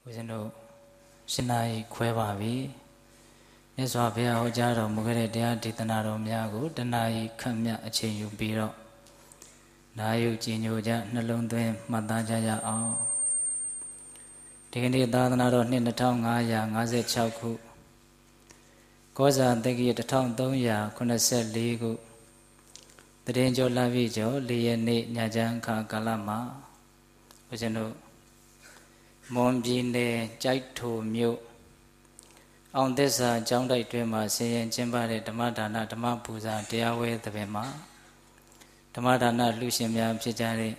ဦးဇင်းတို့ရှင်နာရီခွဲပါပြီမြတ်စွာဘုရားဟောကြားတော်မူခဲ့တဲ့တရားဒေသနာတော်များကိုတဏှာကြီးခန့်မြအချိန်ယူပြီးတော့နာယုကြည်ညိုကြနှလုံးသွင်းမှတ်သားကြရအောင်ဒီကနေ့သာသနာတော်နှစ်2556ခုကောဇာတက္ကရာ1384ခုတရင်ကျော်လပြည့်ကျော်4ရက်နေ့ညချမ်းခါကာလမှာဦးဇင်းတို့မွန်ပြည်နယ်ကြိုက်ထိုမြို့အောင်သစ္စာကျောင်းတိုက်တွင်မှာဆင်ရင်ကျင်းပတဲ့ဓမ္မဒါနဓမ္မပူဇာတရားဝဲသဘင်မှာဓမ္မဒါနလူရှင်များဖြစ်ကြတဲ့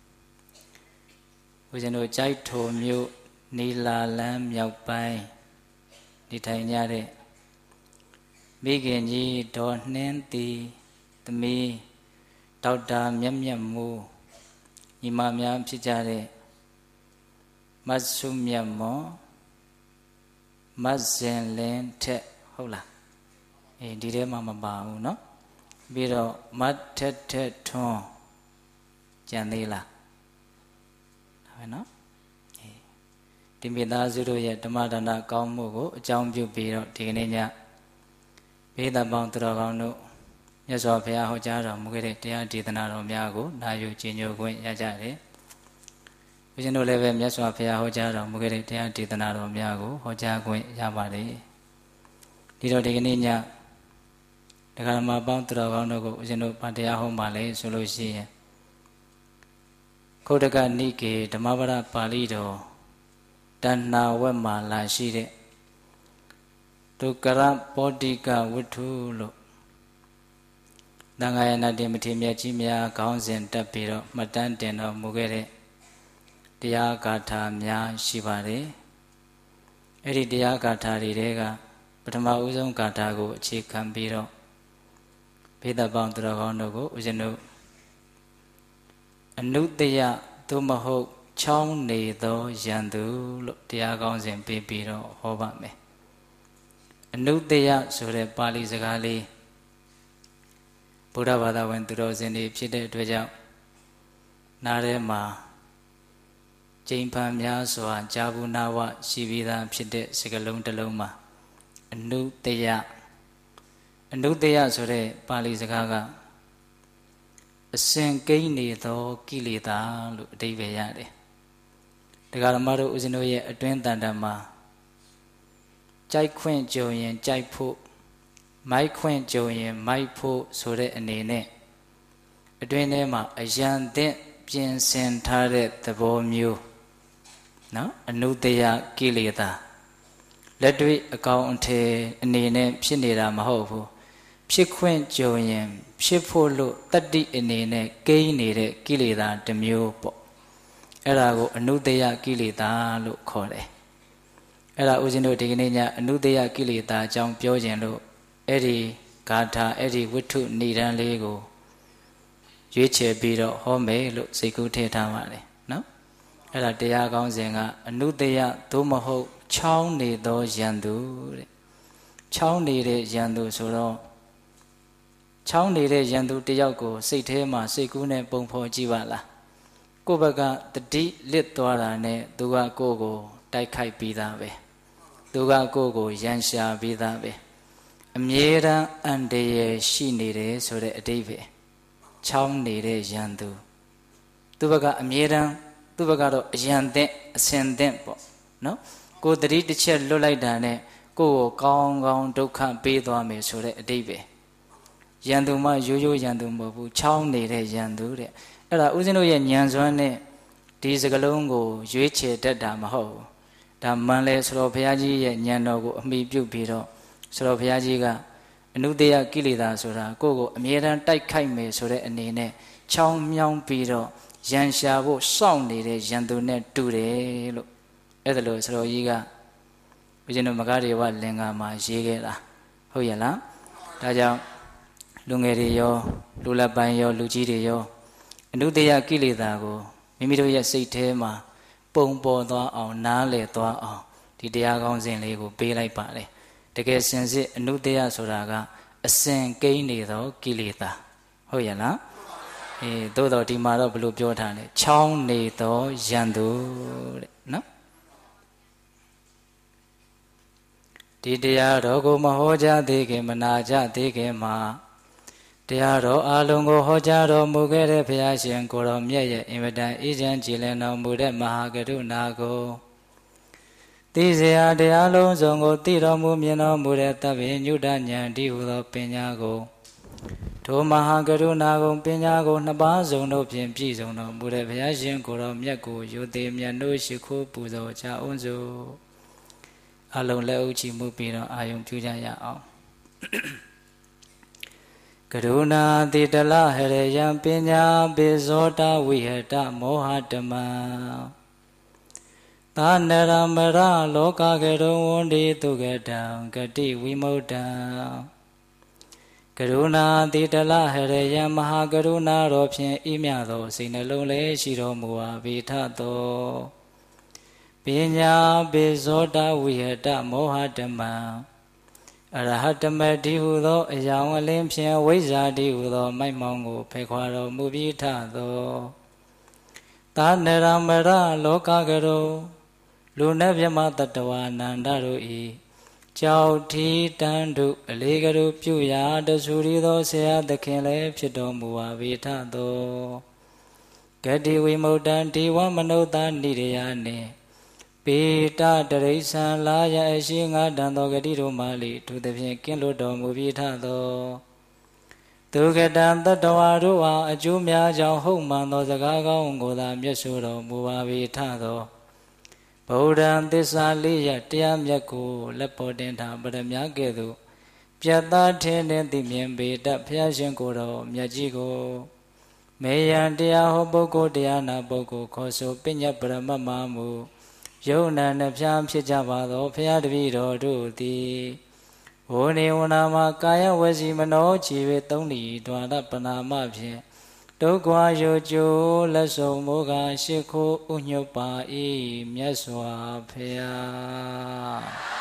ဦးဇင်းတို့ကြိုက်ထိုမြို့နီလာလန်းမြောက်ပိုင်းနေထိုင်ကြတဲ့မိခင်ကြီးဒေါ်နှင်းတီသမီးဒေါက်တာမြတ်မြတ်မိုးညီမများဖြစ်ကြတဲ့မဆုမြတ်မော်မဇင်လင်းထက်ဟုတ်လားဒီထဲမှာမပါဘူးเนาะပြီးတော့မထက်ထက်ထွန်းကြံသေးလားဒါပဲเนาะဒီမိသားစုတို့ရဲ့ဓမ္မဒါနကောင်းမှုကိုအကြောင်းပြုပြီးတော့ဒီကနေ့ညဘေးသပေါင်းသူတော်ကောင်းတို့မြတ်စွာဘုရားဟောကြားတော်မူခဲ့တဲ့တရားဒေသနာတော်များကိုနာယူကျင့်ကြံခွင့်ရကြတယ်ဦးဇင်းတို့လည်းပဲမြတ်စွာဘုရားဟောကြားတော်မူခဲ့တဲ့တရားဒေသနာတော်များကိုဟောကြားခွင့်ရပါတယ်ဒီတော့ဒီကနေ့ညတရားဓမ္မပေါင်းသူတော်ကောင်းတို့ကိုဦးဇင်းတို့ဗတရားဟောမှလည်းဆိုလို့ရှိရင်ခုတ်တကနိကေဓမ္မပဒပါဠိတော်တဏ္ဏဝက်မှာလာရှိတဲ့ဒုက္ကရပောတိကဝတ္ထုလို့သံဃာယနာတိမထေမြတ်ကြီးများခေါင်းစဉ်တက်ပြီးတော့မှတ်တမ်းတင်တော်မူခဲ့တဲ့တရားဂါထာများရှိပါတယ်အဲ့ဒီတရားဂါထာတွေထဲကပထမဦးဆုံးဂါထာကိုအခြေခံပြီးတော့ဘေးသပေါင်းသူတော်ကောင်းတို့ကိုဦးဇင်းတို့အနုတ္တယသို့မဟုတ်ချောင်းနေသောယံသူလို့တရားကောင်းစဉ်ပေးပြီးတော့ဟောပါမယ်အနုတ္တယဆိုတဲ့ပါဠိစကားလေးဗုဒ္ဓဘာသာဝင်သူတော်စင်တွေဖြစ်တဲ့အတွက်ကြောင့်နားထဲမှာကျိန်ဖန်များစွာကြာဘူးနာဝရှိပြီးသားဖြစ်တဲ့စကားလုံးတစ်လုံးမှာအနုတ္တယဆိုတဲ့ပါဠိစကားကအစဉ်ကိန်းနေသောကိလေသာလို့အဓိပ္ပာယ်ရတယ်တရားဓမ္မတို့ဦးဇင်းတို့ရဲ့အတွင်းတန်တမှာကြိုက်ခွင့်ကြုံရင်ကြိုက်ဖို့မိုက်ခွင့်ကြုံရင်မိုက်ဖို့ဆိုတဲ့အနေနဲ့အတွင်းထဲမှာအယံသင့်ပြင်ဆင်ထားတဲ့သဘောမျိုးနော်အနုတ္တယကိလေသာလက်တွေ့အကောင်အထည်အနေနဲ့ဖြစ်နေတာမဟုတ်ဘူးဖြစ်ခွင့်ကြုံရင်ဖြစ်ဖို့လို့တတ္တိအနေနဲ့ကိန်းနေတဲ့ကိလေသာတစ်မျိုးပေါ့အဲ့ဒါကိုအနုတ္တယကိလေသာလို့ခေါ်တယ်အဲ့ဒါဦးဇင်းတို့ဒီကနေ့ညအနုတ္တယကိလေသာအကြောင်းပြောခြင်းလို့အဲ့ဒီဂါထာအဲ့ဒီဝိတ္ထုဏိဒန်းလေးကိုရွေးချယ်ပြီးတော့ဟောမယ်လို့စိတ်ကူးထည့်ထားပါတယ်နော်အဲ့ဒါတရားကောင်းစဉ်ကအနုတ္တယသို့မဟုတ်ချောင်းနေသောယံသူတဲ့ချောင်းနေတဲ့ယံသူဆိုတော့ချောင်းနေတဲ့ယံသူတယောက်ကိုစိတ်ထဲမှာစိတ်ကူးနဲ့ပုံဖော်ကြည့်ပါလားကိုယ့်ဘက်ကတတိလစ်သွားတာနဲ့သူကကိုယ့်ကိုတိုက်ခိုက်ပြီးသားပဲသူကကိုယ့်ကိုရန်ရှာပြီးသားပဲအမြဲတမ်းအန္တရာယ်ရှိနေတယ်ဆိုတဲ့အဓိပ္ပာယ်ချောင်းနေတဲ့ယံသူသူဘက်ကအမြဲတမ်းသူဘက်ကတော့အယံသင့်အစင်သင့်ပေါ့နော်ကိုယ်တတိတစ်ချက်လွတ်လိုက်တာနဲ့ကိုယ့်ကိုကောင်းကောင်းဒုက္ခပေးသွားမယ်ဆိုတဲ့အဓိပ္ပာယ်ယံသူမှရိုးရိုးယံသူမဟုတ်ဘူးချောင်းနေတဲ့ယံသူတဲ့အဲ့ဒါဦးဇင်းတို့ရဲ့ဉာဏ်စွမ်းနဲ့ဒီစကလုံးကိုရွေးချယ်တတ်တာမဟုတ်ဘူးဒါမှန်လဲဆိုတော့ဘုရားကြီးရဲ့ဉာဏ်တော်ကိုအမိပြုပြီးတော့ဆိုတော့ဘုရားကြီးကအနုတ္တယကိလေသာဆိုတာကိုယ့်ကိုအမြဲတမ်းတိုက်ခိုက်မယ်ဆိုတဲ့အနေနဲ့ချောင်းမြောင်းပြီးတော့ရန်ရှာဖို့စောင့်နေတဲ့ရန်သူနဲ့တူတယ်လို့အဲ့ဒါလို့ဆိုတော့ကြီးကဘုရားတို့မဂ္ဂဒေဝလင်္ကာမှာရေးခဲ့တာဟုတ်ရဲ့လားဒါကြောင့်လူငယ်တွေရောလူလက်ပိုင်းရောလူကြီးတွေရောအနုတ္တယကိလေသာကိုမိမိတို့ရဲ့စိတ်ထဲမှာပုံပေါ်သွားအောင်နားလည်သွားအောင်ဒီတရားကောင်းစဉ်လေးကိုပေးလိုက်ပါလေတကယ်စင်စစ်အနုတ္တယဆိုတာကအစဉ်ကိန်းနေသောကိလေသာဟုတ်ရဲ့လားသို့တော်ဒီမှာတော့ဘယ်လိုပြောထားလဲချောင်းနေသောယံသူတဲ့နော်ဒီတရားတော်ကိုမဟောကြားသေးခင်မနာကြသေးခင်မှာတရားတော်အလုံးကိုဟောကြားတော်မူခဲ့တဲ့ဘုရားရှင်ကိုတော်မြတ်ရဲ့အင်မတန်အေးချမ်းကြည်လင်တော်မူတဲ့မဟာကရုဏာကိုသိစေရာတရားလုံးစုံကိုသိတော်မူမြင်တော်မူတဲ့သဗ္ဗညုတဉာဏ်တည်းဟူသောပညာကိုထိုမဟာကရုဏာကိုပညာကိုနှစ်ပါးစုံတို့ဖြင့်ပြည့်စုံတော်မူတဲ့ဘုရားရှင်ကိုတော်မြတ်ကိုယုသေးမြတ်တို့ရှိခိုးပူဇော်ကြအောင်စို့အလုံးလက်ဥချီမှုပြီးတော့အာယုံပြုကြရအောင်ကရုဏာတိတလဟရယံပညာပိဇောတဝိဟတမောဟတမံသာနရမရလောကကရုံဝန္တိတုကတံဂတိဝိမုဒ္ဒံကရုဏာတိတလဟရယံမဟာကရုဏာတော်ဖြင့်ဤမြသောစိတ်နှလုံးလေးရှိတော်မူပါဘိထသောပညာပိဇောတဝိဟတမောဟတမံအရဟတမတိဟုသောအယောင်အလင်းဖြင့်ဝိဇ္ဇာတိဟုသောမိုက်မောင်းကိုဖယ်ခွာတော်မူပြီးထသောသာနရမရလောကကရောလူနှင့်မြမတတဝါနန္ဒတို့၏ကြောက်ထီတန်တို့အလေးကရုပြုရာတဆူရီသောဆရာသခင်လည်းဖြစ်တော်မူပါ၏ထသောဂတိဝိမု ddံ ဒီဝမနုဿာနိရယနှင့်ပေတတရိษံလာရအရှိငါတန်သောဂတိတို့မှလေသူသဖြင့်ကင်းလွတ်တော်မူပြီးထသောဒုက္ကတံတတဝါတို့အားအကျိုးများကြောင့်ဟုတ်မှန်သောစကားကောင်းကိုသာမျက်ဆိုတော်မူပါ၏ထသောဗုဒ္ဓံသစ္စာလေးရတရားမြတ်ကိုလက်ပေါ်တင်ထားပရမကဲ့သို့ပြတ်သားထင်းတဲ့သိမြင်ပေတဘုရားရှင်ကိုယ်တော်မြတ်ကြီးကိုမေယံတရားဟောပုဂ္ဂိုလ်တရားနာပုဂ္ဂိုလ်ခေါ်ဆိုပညတ်ပရမမမူယုံနာနှဖျားဖြစ်ကြပါသောဘုရားတပည့်တော်တို့သည်ဝေနေဝနာမှာကာယဝစီမနောခြေဝေသုံးလီဒွါရပနာမဖြင့်ဒုက္ခရောကျိုးလက်ဆုံမောကရှိခိုးဥညွတ်ပါ၏မြတ်စွာဘုရား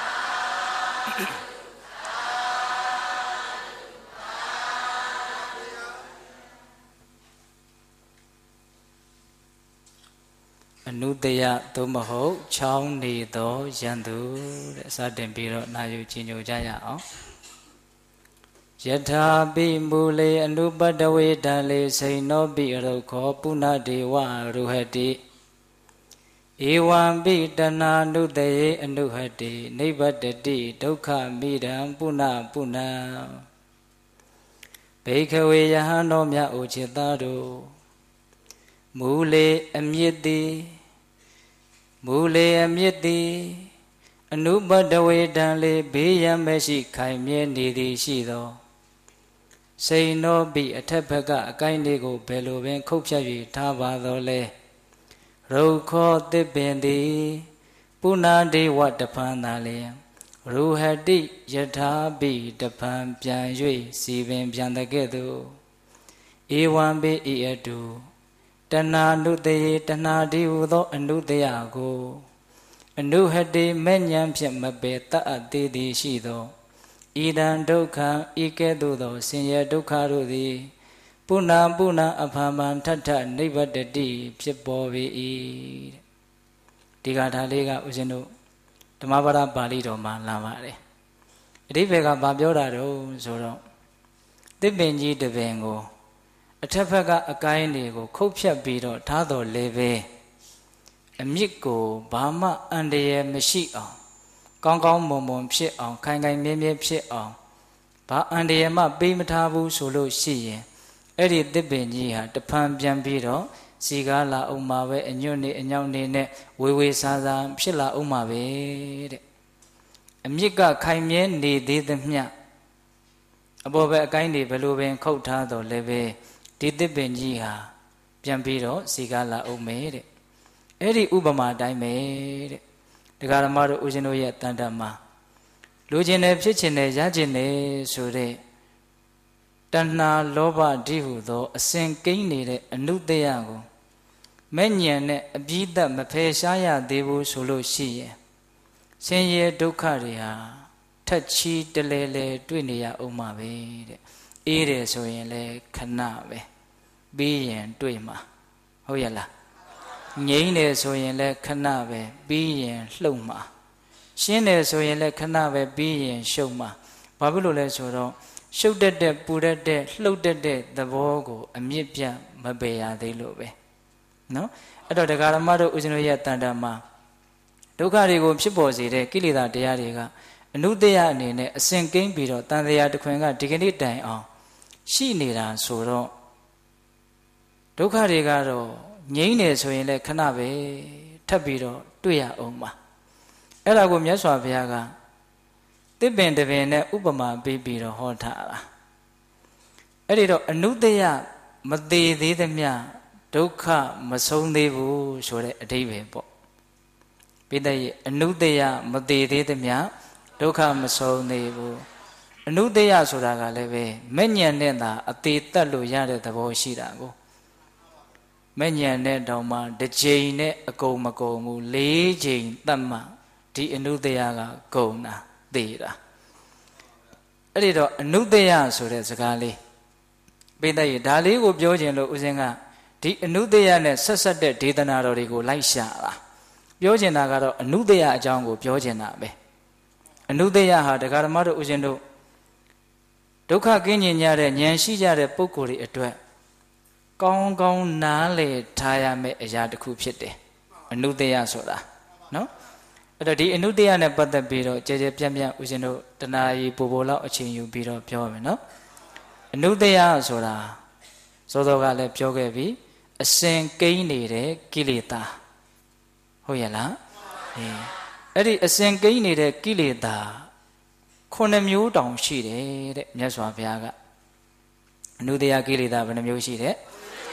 အနုတယသို့မဟုတ်ချောင်းနေသောယန္တုတဲ့စတင်ပြီးတော့နာယူကြည်ညိုကြရအောင်ယထာပိမူလေအနုပတဝေတံလေစိနောပိအရုခောပုဏ္ဏဒေဝရုဟတိဧဝံပိတနာနုတယေအနုဟတိနိဗ္ဗတတိဒုက္ခမိဒံပုဏ္ဏပုဏ္ဏဘိခဝေယဟန်တော်မြတ်အိုချစ်သားတို့မူလေအမြစ်သည်အနုပတဝေတံလေဘေးရန်မရှိခိုင်မြဲနေသည်ရှိသောစိန်နောပိအထက်ဘက်ကအကိုင်းလေးကိုဘယ်လိုပင်ခုတ်ဖြတ်၍ထားပါတော့လဲရုခောသစ်ပင်သည်ပုဏ္ဏဒေဝတဖန်သာလျင်ရူဟတိယထာပိတဖန်ပြန်၍စီပင်ပြန်တဲ့ကဲ့သို့ဧဝံပိဤအတုတဏှာနုတယေတဏှာဒီဟုသောအနုတယကိုအနုဟတိမဲ့ဉဏ်ဖြင့်မပေတတ်အပ်သေးသည်ရှိသောဣဒံဒုက္ခဤကဲ့သို့သောဆင်းရဲဒုက္ခတို့သည်ပုဏ္ဏအဖန်ဖန်ထထနိဗ္ဗတတိဖြစ်ပေါ်ပေ၏ဒီကထာလေးကဦးဇင်းတို့ဓမ္မပဒပါဠိတော်မှာလာပါတယ်အဓိပ္ပာယ်ကဘာပြောတာတော့ဆိုတော့သစ်ပင်ကြီးတစ်ပင်ကိုအထက်ဘက်ကအကိုင်းတွေကိုခုတ်ဖြတ်ပြီးတော့ထားတော်လေပဲအမြစ်ကိုဘာမှအန္တရာယ်မရှိအောင်ကောင်းကောင်းမွန်မွန်ဖြစ်အောင်ခိုင်ခိုင်မြဲမြဲဖြစ်အောင်ဘာအန္တရာယ်မှပေးမထားဘူးဆိုလို့ရှိရင်အဲ့ဒီသစ်ပင်ကြီးဟာတဖန်ပြန်ပြီးတော့စီကားလာအောင်မှာပဲအညွတ်နေအညောင်းနေနဲ့ဝေဝေဆာဆာဖြစ်လာအောင်မှာပဲတဲ့အမြစ်ကခိုင်မြဲနေသေးသမျှအပေါ်ဘက်အကိုင်းတွေဘယ်လိုပင်ခုတ်ထားတော့လည်းပဲဒီသစ်ပင်ကြီးဟာပြန်ပြီးတော့စီကားလာအောင်မယ်တဲ့အဲ့ဒီဥပမာတိုင်းပဲတဲ့တရားဓမ္မတို့ဦးဇင်းတို့ရဲ့တန်တမှာလူချင်းနဲ့ဖြစ်ချင်းနဲ့ရချင်းနဲ့ဆိုတဲ့တဏှာလောဘဓိဟုသောအစဉ်ကိန်းနေတဲ့အနုတ္တယကိုမဲ့ညံနဲ့အပြီးသက်မဖယ်ရှားရသေးဘူးဆိုလို့ရှိရင်ဆင်းရဲဒုက္ခတွေဟာထက်ချီတလဲလဲတွေ့နေရအောင်မှာပဲတဲ့အေးတယ်ဆိုရင်လည်းခဏပဲပြီးရင်တွေ့မှာဟုတ်ရဲ့လားငြိမ်းတယ်ဆိုရင်လည်းခဏပဲပြီးရင်လှုပ်မှာရှင်းတယ်ဆိုရင်လည်းခဏပဲပြီးရင်ရှုပ်မှာဘာဖြစ်လို့လဲဆိုတော့ရှုပ်တတ်တဲ့ပူတတ်တဲ့လှုပ်တတ်တဲ့သဘောကိုအမြင့်ပြတ်မပယ်ရသေးလို့ပဲနော်အဲ့တော့တရားဓမ္မတို့ဦးဇင်းတို့ရဲ့တန်တမှာဒုက္ခတွေကိုဖြစ်ပေါ်စေတဲ့ကိလေသာတရားတွေကအနုတ္တယအနေနဲ့အစဉ်ကိန်းပြီးတော့တန်တရားတစ်ခွင်ကဒီကနေ့တိုင်အောင်ရှိနေတာဆိုတော့ဒုက္ခတွေကတော့ငြိမ်းနေဆိုရင်လည်းခဏပဲထပ်ပြီးတော့တွေ့ရအောင်ပါအဲ့ဒါကိုမြတ်စွာဘုရားကတစ်ပင်တစ်ပင်နဲ့ဥပမာပေးပြီးတော့ဟောထားတာအဲ့ဒီတော့အနုတ္တယမသေးသေးသမျှဒုက္ခမဆုံးသေးဘူးဆိုတဲ့အဓိပ္ပာယ်ပေါ့ပိဋကရဲ့အနုတ္တယမသေးသေးသမျှဒုက္ခမဆုံးသေးဘူးအနုတ္တယဆိုတာကလည်းပဲမဲ့ညံနဲ့သာအသေးတက်လို့ရတဲ့သဘောရှိတာကိုမဲ့ညံနဲ့တောင်မှတစ်ချိန်နဲ့အကုန်မကုန်ဘူး၄ချိန်တတ်မှဒီအနုတ္တယကကုန်တာသိတာအဲ့ဒီတော့အနုတ္တယဆိုတဲ့စကားလေးပိဋကရဲ့ဒါလေးကိုပြောခြင်းလို့ဦးဇင်းကဒီအနုတ္တယနဲ့ဆက်ဆက်တဲ့ဒေသနာတော်တွေကိုလိုက်ရှာတာပြောချင်တာကတော့အနုတ္တယအကြောင်းကိုပြောချင်တာပဲအနုတ္တယဟာတရားဓမ္မတို့ဦးဇင်းတို့ဒုက္ခကင်းကျင်ကြတဲ့ဉာဏ်ရှိကြတဲ့ပုဂ္ဂိုလ်တွေအတွက်ကောင်းကောင်းနားလည်ထားရမယ့်အရာတစ်ခုဖြစ်တယ်အနုတ္တယဆိုတာနော်အဲ့တော့ဒီအနုတ္တယနဲ့ပတ်သက်ပြီးတော့ကြဲကြဲပြန့်ပြန့်ဦးဇင်းတို့တဏှာကြီးပို့ပို့လောက်အချိန်ယူပြီးတော့ပြောမယ်နော်အနုတ္တယဆိုတာစောစောကလည်းပြောခဲ့ပြီအစဉ်ကိန်းနေတဲ့ကိလေသာဟုတ်ရဲ့လားအဲ့ဒီအစဉ်ကိန်းနေတဲ့ကိလေသာ9မျိုးတောင်ရှိတယ်တဲ့မြတ်စွာဘုရားကအနုတ္တယကိလေသာဘယ်နှမျိုးရှိတဲ့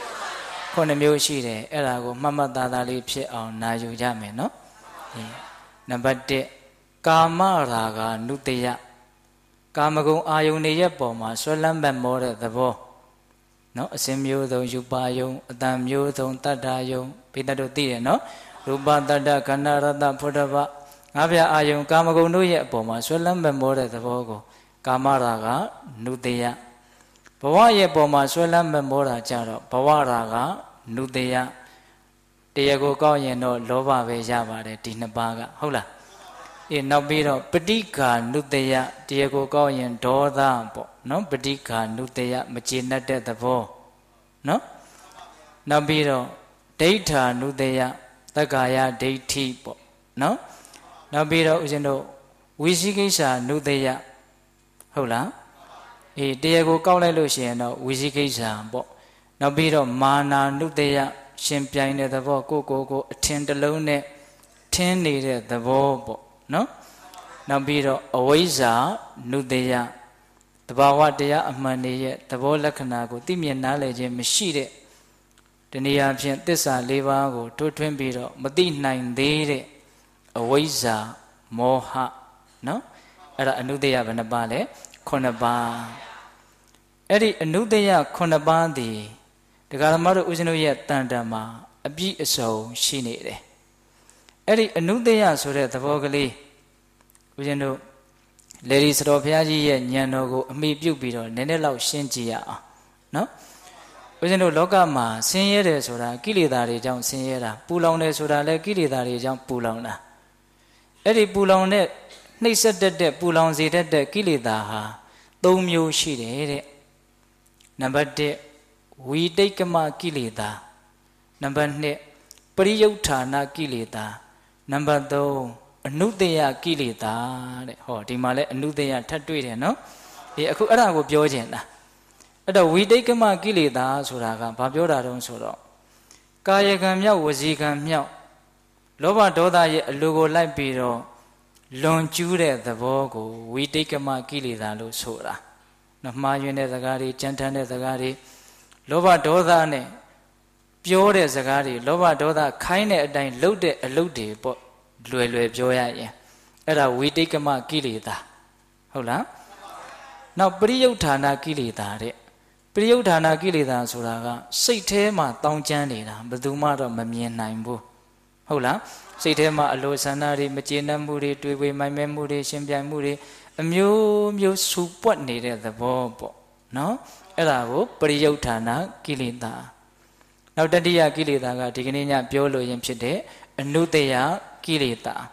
9မျိုးရှိတယ်အဲ့ဒါကိုမှတ်မှတ်သားသားလေးဖြစ်အောင်နာယူကြမယ်နော်နံပါတ်1ကာမရာဂနုတ္တယကာမဂုဏ်အာယုန်တွေရဲ့ပုံမှာဆွဲလန်းပတ်မောတဲ့သဘောနော်အစဉ်မျိုးစုံယူပါယုံအတန်မျိုးစုံတတ္တယုံပိဋကတို့သိတယ်နော်ရူပတတ္တခန္ဓာရတ္တဖုဒ္ဓဘငါးပြအာယုံကာမဂုဏ်တို့ရဲ့အပေါ်မှာဆွဲလန်းပတ်မောတဲ့သဘောကိုကာမရာဂနုတ္တယဘဝရဲ့ပေါ်မှာဆွဲလန်းပတ်မောတာကြတော့ဘဝရာဂနုတ္တယတရားကိုကောက်ရင်တော့လောဘပဲရပါတယ်ဒီနှစ်ပါးကဟုတ်လားနောက်ပြီးတော့ပဋိက္ခာနုတ္တယတရားကိုကောက်ရင်ဒေါသပေါ့နော်ပဋိက္ခာနုတ္တယမကျေနပ်တဲ့သဘောနော်နောက်ပြီးတော့ဒိဋ္ဌာနုတ္တယသက္ကာယဒိဋ္ဌိပေါ့နော်နောက်ပြီးတော့ဦးဇင်းတို့ဝိသိကိစ္ဆာနုတ္တယဟုတ်လားတရားကိုကောက်လိုက်လို့ရှိရင်တော့ဝိသိကိစ္ဆာပေါ့နောက်ပြီးတော့မာနာနုတ္တယရှင်ပြိုင်တဲ့သဘောကိုအထင်တစ်လုံးနဲ့ထင်းနေတဲ့သဘောပေါ့နော်နောက်ပြီးတော့အဝိဇ္ဇာနုတ္တယတဘာဝတရားအမှန်တွေရဲ့သဘောလက္ခဏာကိုသိမြင်နားလည်ခြင်းမရှိတဲ့တနည်းအားဖြင့်သစ္စာ၄ပါးကိုထိုးထွင်းပြီးတော့မသိနိုင်သေးတဲ့အဝိဇ္ဇာမောဟနော်အဲ့ဒါအနုတ္တယဘယ်နှပါလဲ9ပါးအဲ့ဒီအနုတ္တယ9ပါးသည်တရားဓမ္မတို့ဦးဇင်းတို့ရဲ့တန်တံမှာအပြည့်အစုံရှိနေတယ်အဲ့ဒီအနုတ္တယဆိုတဲ့သဘောကလေးဦးဇင်းတို့လေဒီစတော်ဘုရားကြီးရဲ့ဉာဏ်တော်ကိုအမိပြုတ်ပြီးတော့နည်းနည်းလောက်ရှင်းကြည့်ရအောင်နော်ဦးဇင်းတို့လောကမှာဆင်းရဲတယ်ဆိုတာကိလေသာတွေကြောင့်ဆင်းရဲတာပူလောင်တယ်ဆိုတာလည်းကိလေသာတွေကြောင့်ပူလောင်တာအဲ့ဒီပူလောင်တဲ့နှိပ်စက်တတ်တဲ့ပူလောင်စေတတ်တဲ့ကိလေသာဟာ3မျိုးရှိတယ်တဲ့နံပါတ်1ဝိတိတ်ကမကိလေသာနံပါတ်2ပရိယုဌာဏကိလေသာနံပါတ်3အနုတ္တယကိလေသာတဲ့ဟောဒီမှာလဲအနုတ္တယထပ်တွေ့တယ်နော်အခုအဲ့ဒါကိုပြောချင်တာအဲ့တော့ဝိတိတ်ကမကိလေသာဆိုတာကဘာပြောတာတုံးဆိုတော့ကာယကံမြောက်ဝစီကံမြောက်လောဘဒေါသရဲ့အလိုကိုလိုက်ပြီးတော့လွန်ကျူးတဲ့သဘောကိုဝိတိတ်ကမကိလေသာလို့ဆိုတာနော်မှားယွင်းတဲ့စကားတွေကြမ်းတမ်းတဲ့စကားတွေလောဘဒေါသနဲ့ပြောတဲ့စကားတွေလောဘဒေါသခိုင်းတဲ့အတိုင်းလုပ်တဲ့အလုပ်တွေပေါ့လွယ်လွယ်ပြောရရင်အဲ့ဒါဝိတိတ်ကမကိလေသာဟုတ်လားနောက်ပရိယုဌာဏကိလေသာတဲ့ပရိယုဌာဏကိလေသာဆိုတာကစိတ်ထဲမှာတောင်းကျမ်းနေတာဘယ်သူမှတော့မမြင်နိုင်ဘူးဟုတ်လားစိတ်ထဲမှာအလိုဆန္ဒတွေမကျေနပ်မှုတွေတွေးဝေမိုင်မဲမှုတွေရှင်ပြိုင်မှုတွေအမျိုးမျိုးဆူပွက်နေတဲ့သဘောပေါ့နော်အဲ့ဒါကိုပရိယုဌာဏကိလေသာနောက်တတိယကိလေသာကဒီကနေ့ညပြောလို့ရင်ဖြစ်တဲ့အနုတ္တယကိလေသာ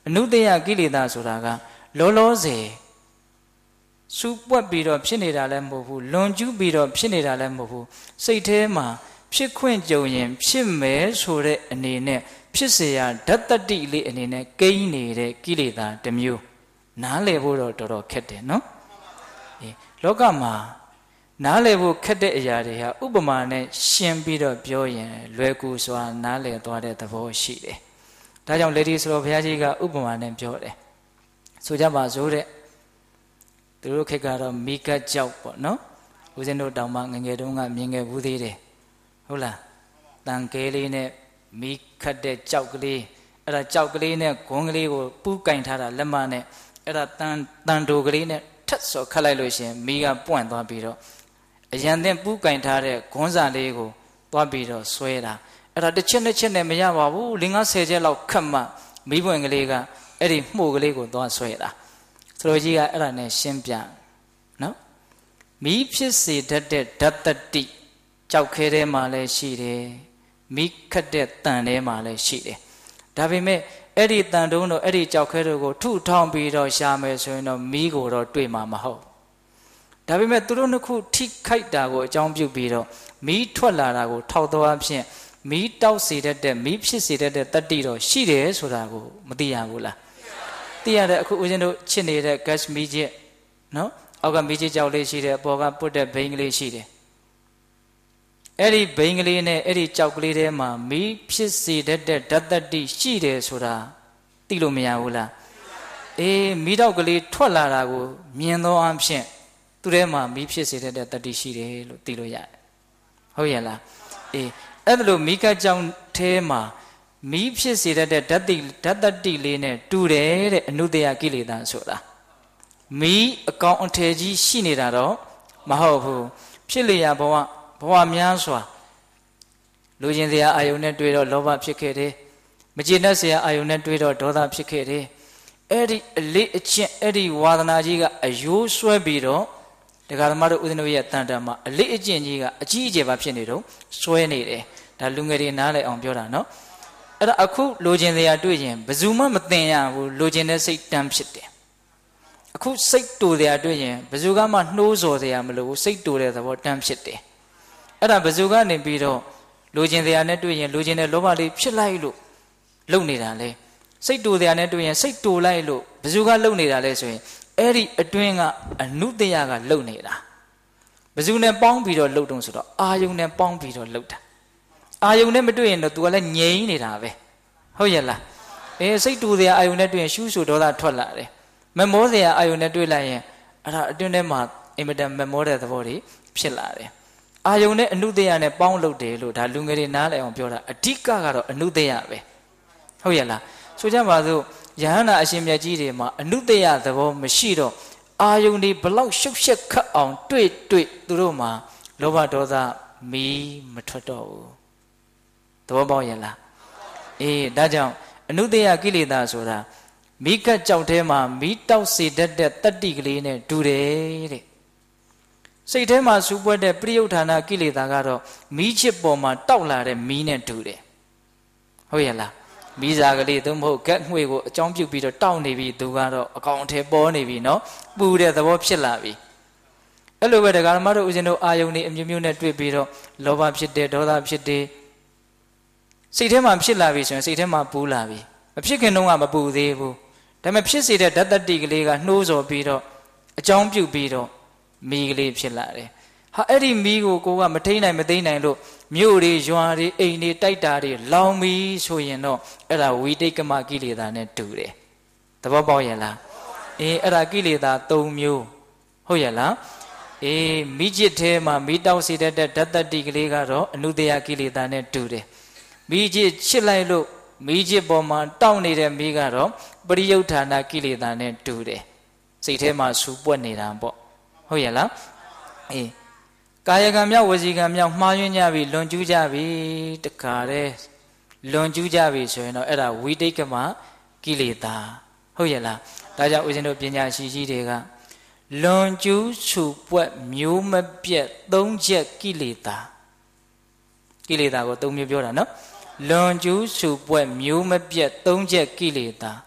အနုတ္တယကိလေသာဆိုတာကလောလောဆယ်စူပွက်ပြီးတော့ဖြစ်နေတာလည်းမဟုတ်ဘူးလွန်ကျူးပြီးတော့ဖြစ်နေတာလည်းမဟုတ်ဘူးစိတ်ထဲမှာဖြစ်ခွင့်ကြုံရင်ဖြစ်မယ်ဆိုတဲ့အနေနဲ့ဖြစ်เสียဓာတ်တတိလေးအနေနဲ့ကိန်းနေတဲ့ကိလေသာတစ်မျိုးနားလည်ဖို့တော့တော်တော်ခက်တယ်နော်လောကမှာနားလည်ဖို့ခက်တဲ့အရာတွေဟာဥပမာနဲ့ရှင်းပြီးတော့ပြောရင်လွယ်ကူစွာနားလည်သွားတဲ့သဘောရှိတယ်ဒါကြောင့်လေဒီဆိုတော်ဘုရားကြီးကဥပမာနဲ့ပြောတယ်ဆိုကြပါစို့တဲ့သူတို့ခေတ်ကတော့မိကတ်ကြောက်ပေါ့နော်ဦးဇင်းတို့တောင်မှငငယ်တုန်းကမြင်ခဲ့ဘူးသေးတယ်ဟုတ်လားတန်ကဲလေးနဲ့မိခတ်တဲ့ကြောက်ကလေးအဲ့ဒါကြောက်ကလေးနဲ့ဂွန်းကလေးကိုပူးကင်ထားတာလက်မနဲ့အဲ့ဒါတန်တိုကလေးနဲ့ထက်စော်ခတ်လိုက်လို့ရှင်မိကပွန့်သွားပြီးတော့အရန်တဲ့ပူးကင်ထားတဲ့ဂွန်းစာလေးကိုသွားပြီးတော့ဆွဲတာအဲ့ဒါတစ်ချက်နဲ့ချက်နဲ့မရပါဘူး5-10ချက်လောက်ခတ်မှမိပွင့်ကလေးကအဲ့ဒီမှုကလေးကိုသွားဆွဲတာဆိုတော့ကြီးကအဲ့ဒါနဲ့ရှင်းပြနော်မိဖြစ်စေတတ်တဲ့ဓာတ်တတိကြောက်ခဲထဲမှာလည်းရှိတယ်မိခတ်တဲ့တန်ထဲမှာလည်းရှိတယ်ဒါပေမဲ့အဲ့ဒီတန်တုံးတော့အဲ့ဒီကြောက်ခဲတို့ကိုထုထောင်ပြီးတော့ရှာမယ်ဆိုရင်တော့မိကိုတော့တွေ့မှာမဟုတ်ဒါပေမဲ့သူတို့နှစ်ခုထိခိုက်တာကိုအကြောင်းပြုပြီးတော့မိထွက်လာတာကိုထောက်သွားဖြင့်မိတောက်စေတတ်တဲ့မိဖြစ်စေတတ်တဲ့တတိတော့ရှိတယ်ဆိုတာကိုမသိရဘူးလားသိရတဲ့အခုဦးဇင်းတို့ချစ်နေတဲ့ gas မီးချစ်နော်အောက်ကမီးချစ်ကြောက်လေးရှိတယ်အပေါ်ကပုတ်တဲ့ဘိန်းကလေးရှိတယ်အဲ့ဒီဘိန်းကလေးနဲ့အဲ့ဒီကြောက်ကလေးထဲမှာမီးဖြစ်စေတတ်တဲ့ဓာတ်တတိရှိတယ်ဆိုတာသိလို့မရဘူးလားအေးမီးတောက်ကလေးထွက်လာတာကိုမြင်သောအဖြစ်သူထဲမှာမီးဖြစ်စေတတ်တဲ့တတိရှိတယ်လို့သိလို့ရတယ်ဟုတ်ရဲ့လားအေးအဲ့ဒါလို့မီးကကြောင်ထဲမှာမီးဖြစ်စေတတ်တဲ့ဓာတ်တတိလေးနဲ့တူတယ်တဲ့အနုတ္တယကိလေသာဆိုတာမီးအကောင်အထည်ကြီးရှိနေတာတော့မဟုတ်ဘူးဖြစ်လျာဘဝများစွာလူချင်းစရာအာယုန်နဲ့တွေ့တော့လောဘဖြစ်ခဲ့တယ်မကျေနပ်စရာအာယုန်နဲ့တွေ့တော့ဒေါသဖြစ်ခဲ့တယ်အဲ့ဒီအလေးအကျင့်အဲ့ဒီဝါဒနာကြီးကအယိုးဆွဲပြီးတော့တရားဓမ္မတို့ဦးဇင်းတို့ရဲ့တန်တမှာအလေးအကျင့်ကြီးကအကြီးအကျယ်ပါဖြစ်နေတော့ဆွဲနေတယ်ဒါလူငယ်တွေနားလည်အောင်ပြောတာနော်အဲ့ဒါအခုလူချင်းစရာတွေ့ရင်ဘယ်သူမှမသိရဘူးလူချင်းတဲ့စိတ်တန်းဖြစ်တယ်အခုစိတ်တူစရာတွေ့ရင်ဘယ်သူကမှနှိုးဆော်စရာမလိုဘူးစိတ်တူတဲ့သဘောတန်းဖြစ်တယ်အဲ့ဒါဘယ်သူကနေပြီးတော့လူချင်းစရာနဲ့တွေ့ရင်လူချင်းတဲ့လောဘလေးဖြစ်လိုက်လို့လုံနေတာလေစိတ်တူစရာနဲ့တွေ့ရင်စိတ်တူလိုက်လို့ဘယ်သူကလုံနေတာလဲဆိုရင်အဲ့ဒီအတွင်းကအနုတ္တယကလုံနေတာဘယ်သူနဲ့ပေါင်းပြီးတော့လုံတုံးဆိုတော့အာယုန်နဲ့ပေါင်းပြီးတော့လုံတာအာယုန်နဲ့မတွေ့ရင်တော့ तू ကလည်းငြိမ်နေတာပဲဟုတ်ရဲ့လားစိတ်တူစရာအာယုန်နဲ့တွေ့ရင်ရှုဆိုဒေါသထွက်လာတယ်မမောစရာအာယုန်နဲ့တွေ့လိုက်ရင်အဲ့ဒါအတွင်းထဲမှာအင်မတန်မမောတဲ့သဘောတွေဖြစ်လာတယ်အာယုန်နဲ့အနုတ္တယနဲ့ပေါင်းလုပ်တယ်လို့ဒါလူငယ်တွေနားလည်အောင်ပြောတာအဓိကကတော့အနုတ္တယပဲဟုတ်ရဲ့လားဆိုကြပါစို့ယဟန္တာအရှင်မြတ်ကြီးတွေမှာအနုတ္တယသဘောမရှိတော့အာယုန်တွေဘလောက်ရှုပ်ရှက်ခတ်အောင်တွေ့သူတို့မှာလောဘဒေါသမီးမထွက်တော့ဘူးသဘောပေါက်ရဲ့လားဒါကြောင့်အနုတ္တယကိလေသာဆိုတာမိကတ်ကြောက်ထဲမှာမိတောက်စေတတ်တဲ့တတ္တိကလေးနဲ့တူတယ်တဲ့စိတ်ထဲမှာစူးပွက်တဲ့ပရိယုဌာဏကိလေသာကတော့မီးချစ်ပေါ်မှာတောက်လာတဲ့မီးနဲ့တူတယ်ဟုတ်ရဲ့လားမီးစာကလေးသို့မဟုတ်ဂက်ငွေကိုအကြောင်းပြုပြီးတော့တောက်နေပြီသူကတော့အကောင်အထည်ပေါ်နေပြီနော်ပူတဲ့သဘောဖြစ်လာပြီအဲ့လိုပဲဒကာဓမ္မတို့ဦးဇင်းတို့အာယုန်နေအမျိုးမျိုးနဲ့တွေ့ပြီးတော့လောဘဖြစ်တယ်ဒေါသဖြစ်တယ်စိတ်ထဲမှာဖြစ်လာပြီဆိုရင်စိတ်ထဲမှာပူလာပြီမဖြစ်ခင်တုန်းကမပူသေးဘူးဒါပေမဲ့ဖြစ်စေတဲ့ဓာတ်တတိကလေးကနှိုးဆော်ပြီးတော့အကြောင်းပြုပြီးတော့မီးကလေးဖြစ်လာတယ်ဟာအဲ့ဒီမီးကိုကိုကမထိန်နိုင်မသိနိုင်လို့မြို့တွေရွာတွေအိမ်တွေတိုက်တာတွေလောင်ပြီဆိုရင်တော့အဲ့ဒါဝိတိတ်ကမကိလေသာနဲ့တူတယ်သဘောပေါက်ရဲ့လားအဲ့ဒါကိလေသာ၃မျိုးဟုတ်ရဲ့လားမိจิตထဲမှာမိတောက်စေတတ်တဲ့ဓာတ်တတိကလေးကတော့အနုတ္တယကိလေသာနဲ့တူတယ်မိจิตချစ်လိုက်လို့မိจิตပေါ်မှာတောက်နေတဲ့မိကတော့ပရိယုဌာဏကိလေသာနဲ့တူတယ်စိတ်ထဲမှာစူပွက်နေတာပေါ့ဟုတ်ရဲ့လားကာယကံမြောက်ဝစီကံမြောက်မှားယွင်းကြပြီလွန်ကျူးကြပြီတခါတည်းလွန်ကျူးကြပြီဆိုရင်တော့အဲ့ဒါဝိတိတ်ကမကိလေသာဟုတ်ရဲ့လားဒါကြောင့်ဦးဇင်းတို့ပညာရှိကြီးတွေကလွန်ကျူးခြုပွက်မျိုးမပြတ်၃ချက်ကိလေသာကို၃မျိုးပြောတာနော်လွန်ကျူးခြုပွက်မျိုးမပြတ်၃ချက်ကိလေသာ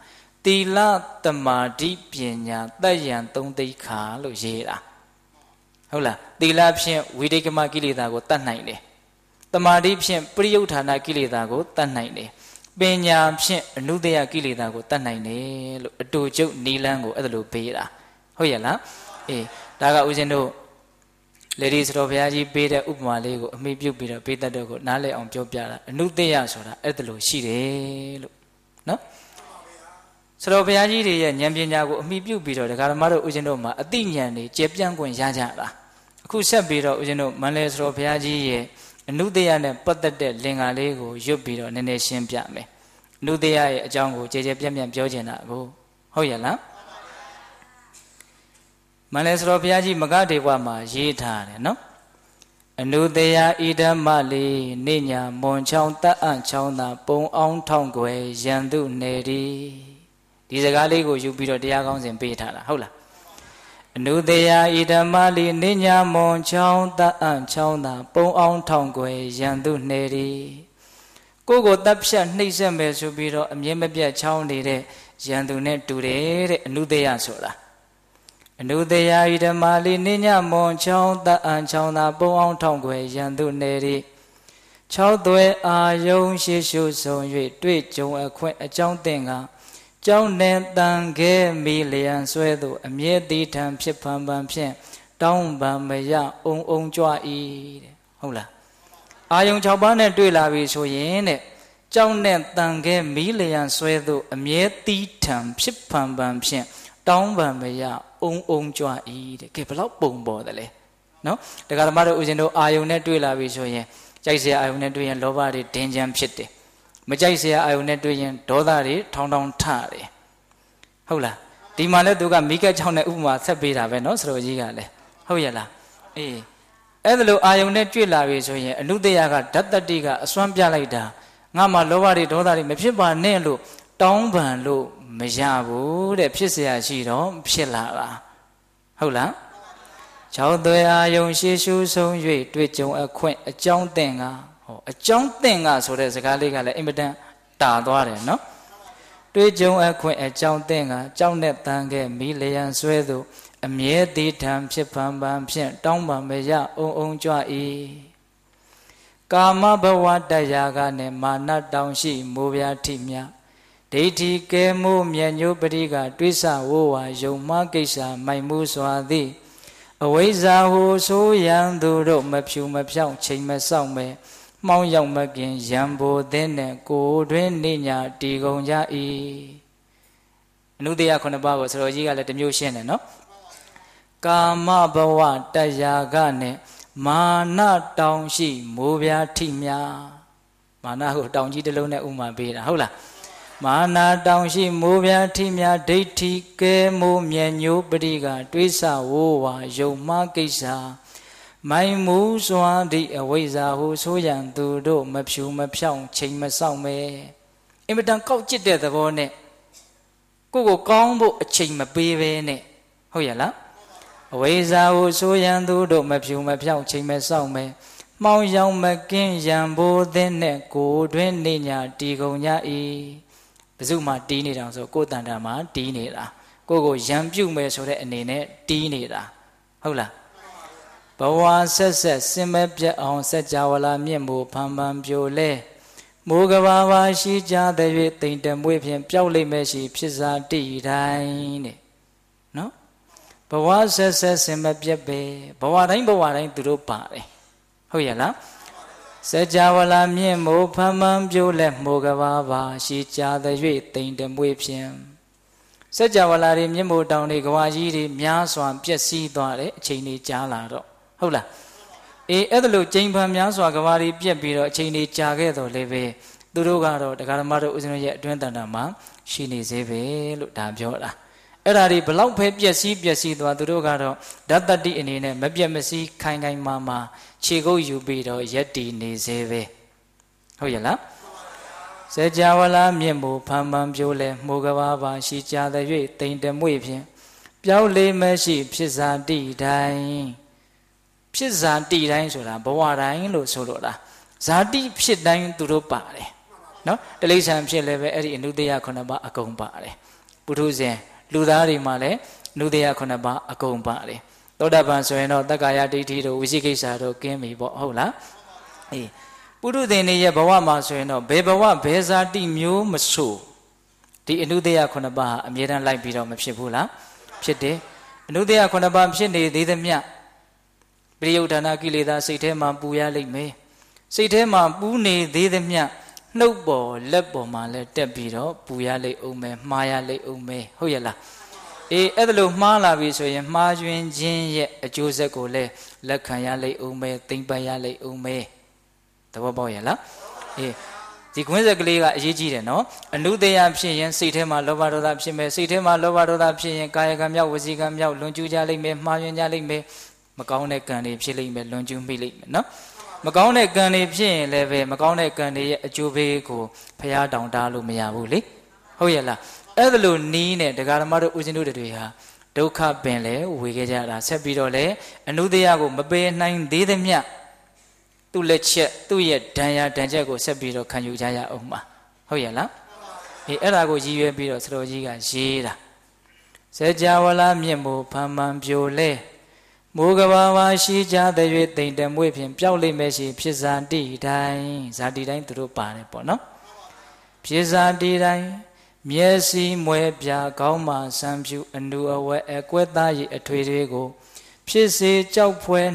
တီလတမာတိပညာတတ်ရန်သုံးသိက္ခာလို့ရေးတာဟုတ်လားတီလဖြင့်ဝိတိကမကိလေသာကိုတတ်နိုင်တယ်တမာတိဖြင့်ပရိယုဌာဏကိလေသာကိုတတ်နိုင်တယ်ပညာဖြင့်အနုတ္တယကိလေသာကိုတတ်နိုင်တယ်လို့အတူကျုပ်နီလန်းကိုအဲ့ဒါလိုပေးတာဟုတ်ရဲ့လားအေးဒါကဦးဇင်းတို့လေဒီစတော်ဘုရားကြီးပေးတဲ့ဥပမာလေးကိုအမိပြုတ်ပြီးတော့ပေးတတ်တော့ကိုနားလည်အောင်ပြောပြတာအနုတ္တယဆိုတာအဲ့ဒါလိုရှိတယ်လို့နော်စတော်ဘုရားကြီးတွေရဲ့ဉာဏ်ပညာကိုအမိပြုတ်ပြီးတော့ဒကာဓမ္မတို့ဦးဇင်းတို့မှာအသိဉာဏ်တွေကျေပြန့်ခွင့်ရကြတာအခုဆက်ပြီးတော့ဦးဇင်းတို့မန္တလေးစတော်ဘုရားကြီးရဲ့အနုတ္တယနဲ့ပတ်သက်တဲ့လင်္ကာလေးကိုရွတ်ပြီးတော့နည်းနည်းရှင်းပြမယ်အနုတ္တယရဲ့အကြောင်းကိုကျေပြန့်ပြန့်ပြောချင်တာကိုဟုတ်ရဲ့လားမန္တလေးစတော်ဘုရားကြီးမဂ္ဂဒေဝမှာရေးထားတယ်နော်အနုတ္တယဣဓမ္မလေးနေညာမွန်ချောင်းတတ်အံ့ချောင်းသာပုံအောင်ထောင်းွယ်ရန်သူနေရီဒီစကားလေးကိုယူပြီးတော့တရားကောင်းစဉ်ပေးထားတာဟုတ်လားအနုတ္တယဣဓမ္မလေးနေညာမွန်ချောင်းတတ်အံ့ချောင်းသာပုံအောင်ထောင်းွယ်ရန်သူနေရီကိုကိုတပ်ဖြတ်နှိမ့်ဆက်မယ်ဆိုပြီးတော့အမြဲမပြတ်ချောင်းနေတဲ့ရန်သူနဲ့တူတယ်တဲ့အနုတ္တယဆိုတာအနုတ္တယဣဓမ္မလေးနေညာမွန်ချောင်းတတ်အံ့ချောင်းသာပုံအောင်ထောင်းွယ်ရန်သူနေရီ၆သွဲအာယုံရှိရှုဆုံး၍တွေ့ကြုံအခွင့်အကြောင်းသင်ကကျောင်းနဲ့တန်ခဲမိလျံဆွဲသို့အမြဲတည်ထံဖြစ်ဖန်ပန်ဖြင့်တောင်းပန်မရအုံကြွ၏တဲ့ဟုတ်လားအာယုံ6ပါးနဲ့တွေ့လာပြီဆိုရင်တဲ့ကျောင်းနဲ့တန်ခဲမိလျံဆွဲသို့အမြဲတည်ထံဖြစ်ဖန်ပန်ဖြင့်တောင်းပန်မရအုံကြွ၏တဲ့ကဲဘလောက်ပုံပေါ်တယ်လဲနော်ဒကာဓမ္မတို့ဦးဇင်းတို့အာယုံနဲ့တွေ့လာပြီဆိုရင်ကြိုက်စရာအာယုံနဲ့တွေ့ရင်လောဘတွေဒင်းချမ်းဖြစ်တယ်မကြိုက်စရာအာယုံနဲ့တွေ့ရင်ဒေါသတွေထောင်ထောင်ထတယ်ဟုတ်လားဒီမှာလည်းသူကမိကက်ချောင်းနဲ့ဥပမာဆက်ပေးတာပဲเนาะဆရာကြီးကလည်းဟုတ်ရဲ့လားအေးအဲ့ဒါလိုအာယုံနဲ့တွေ့လာပြီဆိုရင်အနုတ္တယကဓာတ်တတိကအစွမ်းပြလိုက်တာငါမှလောဘတွေဒေါသတွေမဖြစ်ပါနဲ့လို့တောင်းပန်လို့မရဘူးတဲ့ဖြစ်เสียရှိတော့ဖြစ်လာတာဟုတ်လား၆သွဲအာယုံရှေ့ရှုဆုံး၍တွေ့ကြုံအခွင့်အကြောင်းသင်ကဟောအကြောင်းသင်ကဆိုတဲ့စကားလေးကလည်းအင်မတန်တာသွားတယ်နော်တွေ့ကြုံအခွင့်အကြောင်းသင်ကကြောင်းနဲ့တန်ခဲ့မိလျံဆွဲသို့အမြဲတည်ထံဖြစ်ဖန်ပန်ဖြင့်တောင်းပန်မရအုံကြွ၏ကာမဘဝတရားကနဲ့မာနတောင်ရှိမိုးပြားထိမြဒိဋ္ဌိကဲမိုးမြညိုပရိကတွေးဆဝိုးဝါယုံမကိစ္စမိုင်မှုစွာသည်အဝိဇ္ဇာဟုဆိုရန်သူတို့မဖြူမဖြောင်းချိန်မဆောက်မဲမှောင်ရောက်မကင်ရံဘိုသင်းနဲ့ကိုတွင်နေညာတီကုန်ကြ၏အနုတ္တယ9ပါးကိုဆရာကြီးကလည်းတစ်မျိုးရှင်းတယ်နော်ကာမဘဝတရားကနဲ့မာနတောင်ရှိမိုးပြားထိမြမာနကိုတောင်ကြီးတစ်လုံးနဲ့ဥမာပေးတာဟုတ်လားမာနတောင်ရှိမိုးပြားထိမြဒိဋ္ဌိကဲမိုးမြညိုပရိကတွေးဆဝိုးဝါယုံမကိစ္စမိုင်မူစွာသည့်အဝိဇ္ဇာဟုဆိုရန်သူတို့မဖြူမဖြောင်းချိန်မဆောက်မဲအင်မတန်ကောက်ကျစ်တဲ့သဘောနဲ့ကိုကောင်းဖို့အချိန်မပေးဘဲနဲ့ဟုတ်ရဲ့လားအဝိဇ္ဇာဟုဆိုရန်သူတို့မဖြူမဖြောင်းချိန်မဆောက်မဲမှောင်ရောက်မကင်းရန်ဘိုးသင်းနဲ့ကိုတွင်နေညာတီကုန်ကြ၏ဘယ်သူမှတီးနေတာဆိုကိုယ်တန်တာမှာတီးနေတာကိုရံပြုတ်မယ်ဆိုတဲ့အနေနဲ့တီးနေတာဟုတ်လားဘဝဆက်ဆက်စင်မဲ့ပြတ်အောင်စัจ java လာမြင့်မို့ဖန်ဖန်ပြိုလဲမိုးကဘာပါရှိကြတဲ့၍တိမ်တမွေးဖြင့်ပျောက်လိမ့်မဲ့ရှိဖြစ်စာတိတိုင်းတဲ့နော်ဘဝဆက်ဆက်စင်မဲ့ပြတ်ပဲဘဝတိုင်းသူတို့ပါတယ်ဟုတ်ရဲ့လားစัจ java လာမြင့်မို့ဖန်ဖန်ပြိုလဲမိုးကဘာပါရှိကြတဲ့၍တိမ်တမွေးဖြင့်စัจ java လာတွေမြင့်မို့တောင်တွေကဘာကြီးတွေများစွာပျက်စီးသွားတယ်အချိန်တွေကြာလာတော့ဟုတ်လားအေးအဲ့ဒါလို့ကျိန်ဖန်များစွာကဘာတွေပြက်ပြီးတော့အချိန်တွေကြာခဲ့တော့လေပဲသူတို့ကတော့တရားဓမ္မတို့ဦးဇင်းရဲ့အတွင်းတန်တာမှာရှိနေသေးပဲလို့ဒါပြောတာအဲ့ဒါတွေဘလောက်ပဲပျက်စီးသွားသူတို့ကတော့ဓာတ်တတိအနေနဲ့မပြက်မစီးခိုင်မာခြေကုပ်ယူပြီးတော့ရက်တည်နေသေးပဲဟုတ်ရဲ့လားစัจ java လာမြင့်မို့ဖန်ဖန်ပြိုးလဲမိုးကဘာပါရှိကြတဲ့၍တိမ်တမွေ့ဖြင့်ပျောက်လေးမရှိဖြစ်စာတိတိုင်းဖြစ်ဇာတိတိုင်းဆိုတာဘဝတိုင်းလို့ဆိုလို့လားဇာတိဖြစ်တိုင်းသူတို့ပါတယ်နော်တိရစ္ဆာန်ဖြစ်လည်းပဲအဲ့ဒီအနုတ္တယ9ပါးအကုန်ပါတယ်ပုထုဇဉ်လူသားတွေမှာလည်းအနုတ္တယ9ပါးအကုန်ပါတယ်သောတာပန်ဆိုရင်တော့တက္ကာယဒိဋ္ဌိတို့ဝိသိကိစ္စတို့ကင်းပြီပေါ့ဟုတ်လားအေးပုထုဇဉ်တွေရဲ့ဘဝမှာဆိုရင်တော့ဘယ်ဘဝဘယ်ဇာတိမျိုးမဆိုဒီအနုတ္တယ9ပါးအမြဲတမ်းလိုက်ပြီးတော့မဖြစ်ဘူးလားဖြစ်တယ်အနုတ္တယ9ပါးဖြစ်နေသေးသမျှပရိယုဒ္ဓနာကိလေသာစိတ်ထဲမှာပူရလိမ့်မယ်စိတ်ထဲမှာပူနေသေးသမျှနှုတ်ပေါ်လက်ပေါ်မှာလည်းတက်ပြီးတော့ပူရလိမ့်အောင်မယ်မှားရလိမ့်အောင်မယ်ဟုတ်ရဲ့လားအေးအဲ့ဒါလို့မှားလာပြီဆိုရင်မှားယွင်းခြင်းရဲ့အကျိုးဆက်ကိုလည်းလက်ခံရလိမ့်အောင်မယ်သိမ့်ပတ်ရလိမ့်အောင်မယ်သဘောပေါက်ရဲ့လားအေးဒီခွင်းဆက်ကလေးကအရေးကြီးတယ်နော်အနုတ္တယဖြစ်ရင်စိတ်ထဲမှာလောဘဒေါသဖြစ်မယ်စိတ်ထဲမှာလောဘဒေါသဖြစ်ရင်ကာယကံမြောက်ဝစီကံမြောက်လွန်ကျူးကြလိမ့်မယ်မှားယွင်းကြလိမ့်မယ်မကောင်းတဲ့ကံတွေဖြစ်လိမ့်မယ်လွန်ကျူးမိလိမ့်မယ်နော်မကောင်းတဲ့ကံတွေဖြစ်ရင်လည်းပဲမကောင်းတဲ့ကံတွေရဲ့အကျိုးပေးကိုဖျားတောင်တားလို့မရဘူးလေဟုတ်ရဲ့လားအဲ့ဒါလို့နီးနဲ့တရားဓမ္မတို့ဦးဇင်းတို့တွေဟာဒုက္ခပင်လဲဝေခဲ့ကြတာဆက်ပြီးတော့လေအနုတ္တယကိုမပယ်နိုင်သေးသမျှသူ့လက်ချက်သူ့ရဲ့ဒဏ်ရာဒဏ်ချက်ကိုဆက်ပြီးတော့ခံယူကြရအောင်ပါဟုတ်ရဲ့လားအေးအဲ့ဒါကိုရည်ရွယ်ပြီးတော့စတော်ကြီးကရေးတာစကြဝဠာမြင့်မို့ဖန်မှန်ပြိုလဲမိုးကဘာဝရှိကြတဲ့၍တိမ်တမွေ့ဖြင့်ပျောက်လိမ့်မယ်ရှိဖြစ်ဇာတိတိုင်းဇာတိတိုင်းသူတို့ပါတယ်ပေါ့နော်ဖြစ်ဇာတိတိုင်းမျက်စိမွဲပြကောင်းမှစံဖြူအနုအဝဲအကွဲသားရည်အထွေတွေကိုဖြစ်စေကြောက်ဖွဲ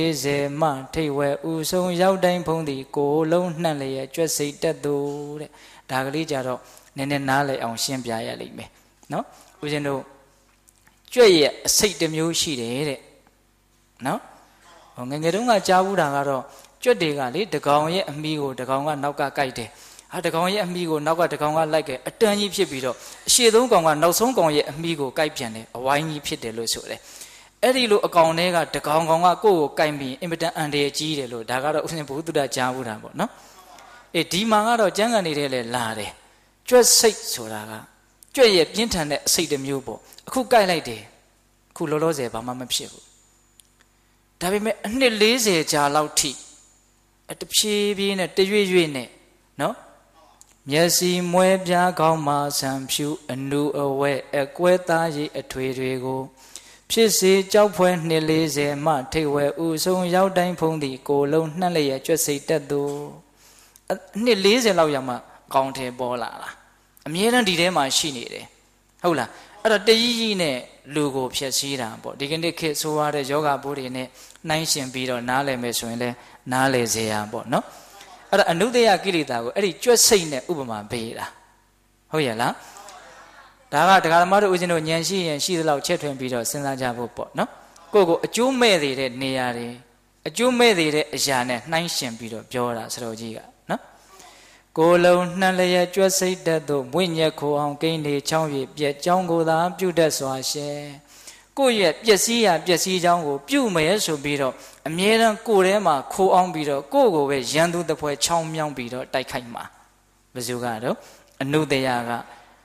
240မှထိတ်ဝဲဥဆုံးရောက်တိုင်းဖုံးသည်ကိုလုံးနှံ့လျက်ကြွက်စိတ်တက်သူတဲ့ဒါကလေးကြတော့နည်းနည်းနားလည်အောင်ရှင်းပြရလိမ့်မယ်နော်ဦးဇင်းတို့ကြွက်ရဲ့အစိတ်တစ်မျိုးရှိတယ်တဲ့နော်ဟောငယ်ငယ်တုန်းကကြားဘူးတာကတော့ကြွက်တွေကလေတကောင်ရဲ့အမီးကိုတကောင်ကနောက်ကကိုက်တယ်ဟာတကောင်ရဲ့အမီးကိုနောက်ကတကောင်ကလိုက်ခဲ့အတန်းကြီးဖြစ်ပြီးတော့အရှေ့ဆုံးကောင်ကနောက်ဆုံးကောင်ရဲ့အမီးကိုကိုက်ပြန်တယ်အဝိုင်းကြီးဖြစ်တယ်လို့ဆိုတယ်အဲ့ဒီလိုအကောင်တွေကတကောင်ကောင်ကကိုယ့်ကိုကိုက်ပြီးအင်မတန်အန်တရာယ်ကြီးတယ်လို့ဒါကတော့ဥစဉ်ဘုသူတ္တကြားဘူးတာပေါ့နော်အေးဒီမှာကတော့ကျမ်းဂန်နေတဲ့လေလာတယ်ကြွက်စိတ်ဆိုတာကကြွက်ရဲ့ပြင်းထန်တဲ့အစိတ်တစ်မျိုးပေါ့အခုကိုက်လိုက်တယ်အခုလောလောဆယ်ဘာမှမဖြစ်ဘူးဒါပေမဲ့အနှစ်40ကြာလောက်ထိတဖြည်းဖြည်းနဲ့တရွေ့ရွေ့နဲ့နော်မျက်စိမွဲပြားကောင်းမှဆံဖြူအနုအဝဲအကွဲသားရည်အထွေတွေကိုဖြစ်စေကြောက်ဖွဲ240မှထိတ်ဝဲဥဆုံးရောက်တိုင်းဖုံးသည်ကိုလုံးနှံ့လျက်ကြွက်စိတ်တက်သူနှစ်40လောက်ရမှကောင်းတယ်ပေါ်လာတာအမြဲတမ်းဒီထဲမှာရှိနေတယ်ဟုတ်လားအဲ့တော့တကြီးကြီးနဲ့လူကိုဖျက်ဆီးတာပေါ့ဒီကနေ့ခေတ်ဆိုရတဲ့ယောဂဘိုးတွေနဲ့နှိုင်းရှင်ပြီးတော့နားလည်မယ်ဆိုရင်လည်းနားလည်စေရပေါ့နော်အဲ့ဒါအနုတ္တယကိလေသာကိုအဲ့ဒီကြွက်စိတ်နဲ့ဥပမာပေးတာဟုတ်ရဲ့လားဒါကတရားဓမ္မတို့ဦးဇင်းတို့ဉာဏ်ရှိရင်ရှိသလောက်ချက်ထွင်ပြီးတော့စဉ်းစားကြဖို့ပေါ့နော်ကိုယ့်ကိုအကျိုးမဲ့တဲ့နေရာတွေအကျိုးမဲ့တဲ့အရာနဲ့နှိုင်းရှင်ပြီးတော့ပြောတာစတော်ကြီးကနော်ကိုယ်လုံးနှံလျက်ကြွက်စိတ်တဲ့သို့မွေ့ညက်ခိုအောင်ကိန်းနေချောင်းရပြက်ကြောင်းကိုသာပြုတတ်စွာရှင်ကိုယ့်ရဲ့ပျက်စီးရာပျက်စီးကြောင်းကိုပြုမယ်ဆိုပြီးတော့အမြဲတမ်းကိုယ်ထဲမှာခိုးအောင်ပြီးတော့ကိုယ့်ကိုပဲရန်သူတစ်ဖွဲချောင်းမြောင်းပြီးတော့တိုက်ခိုက်မှာဘယ်သူကတော့အနုတ္တယက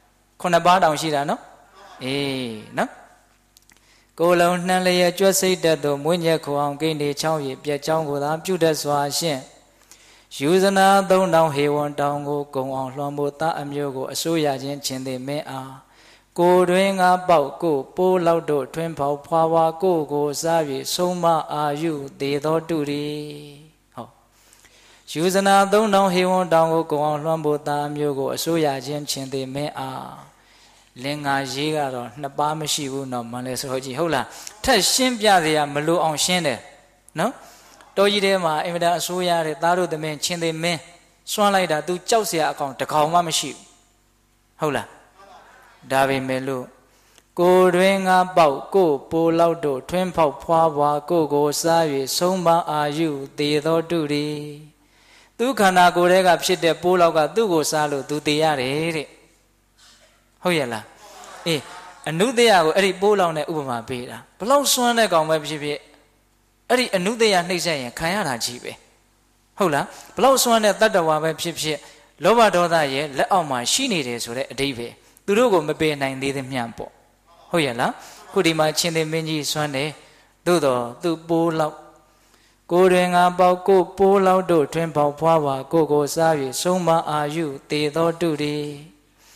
9ပါးတောင်ရှိတာနော်အေးနော်ကိုယ်လုံးနှံလျက်ကြွက်စိတ်တဲ့သို့မွေ့ညက်ခိုအောင်ကိန်းနေချောင်းရပြက်ကြောင်းကိုသာပြုတတ်စွာရှင်ယူဇနာ3000ဟေဝံတောင်ကိုကုံအောင်လွှမ်းမိုးသားအမျိုးကိုအစိုးရခြင်းခြင်းသည်မင်းအားကိုတွင်ငါပေါက်ကိုပိုးလောက်တို့ထွင်းဖောက်ဖွာဝါကိုစား၍ဆုံးမအာယုသေသောတုရီဟောယူဇနာ3000ဟေဝံတောင်ကိုကုံအောင်လွှမ်းမိုးသားအမျိုးကိုအစိုးရခြင်းခြင်းသည်မင်းအားလင်္ကာရေးကတော့2ပါးမရှိဘူးเนาะမလဲဆိုကြည့်ဟုတ်လားထက်ရှင်းပြเสียမလို့အောင်ရှင်းတယ်နော်တော်ကြီးထဲမှာအင်မတန်အစိုးရတဲ့သားတို့သမင်းချင်းသေးမင်းစွန့်လိုက်တာ तू ကြောက်เสียအကောင်တကောင်မှမရှိဘူးဟုတ်လားဒါပေမဲ့လို့ကိုတွင်ငါပေါက်ကိုပိုးလောက်တို့ထွင်းဖောက်ဖွာပွားကိုစား၍ဆုံးမအာယုသေသောတုရီသူခန္ဓာကိုယ်ထဲကဖြစ်တဲ့ပိုးလောက်ကသူ့ကိုစားလို့ तू သေရတယ်တဲ့ဟုတ်ရဲ့လားအေးအနုတ္တယကိုအဲ့ဒီပိုးလောက်နဲ့ဥပမာပေးတာဘလောက်စွန့်တဲ့ကောင်ပဲဖြစ်ဖြစ်အဲ့ဒီအနုတ္တယနှိမ့်ဆက်ရင်ခံရတာကြီးပဲဟုတ်လားဘလောက်စွမ်းတဲ့တတ္တဝါပဲဖြစ်ဖြစ်လောဘဒေါသရဲ့လက်အောက်မှာရှိနေတယ်ဆိုတဲ့အဓိပ္ပာယ်သူတို့ကိုမပယ်နိုင်သေးသမျှပေါ့ဟုတ်ရဲ့လားခုဒီမှာချင်းသေးမင်းကြီးစွမ်းတယ်သို့တော့သူ့ပိုးလောက်ကိုယ်တွင်ငါပေါက်ကိုပိုးလောက်တို့ထွင်းပေါက်ဖွားပါကိုစား၍ဆုံးမအာယုသေသောတုရီ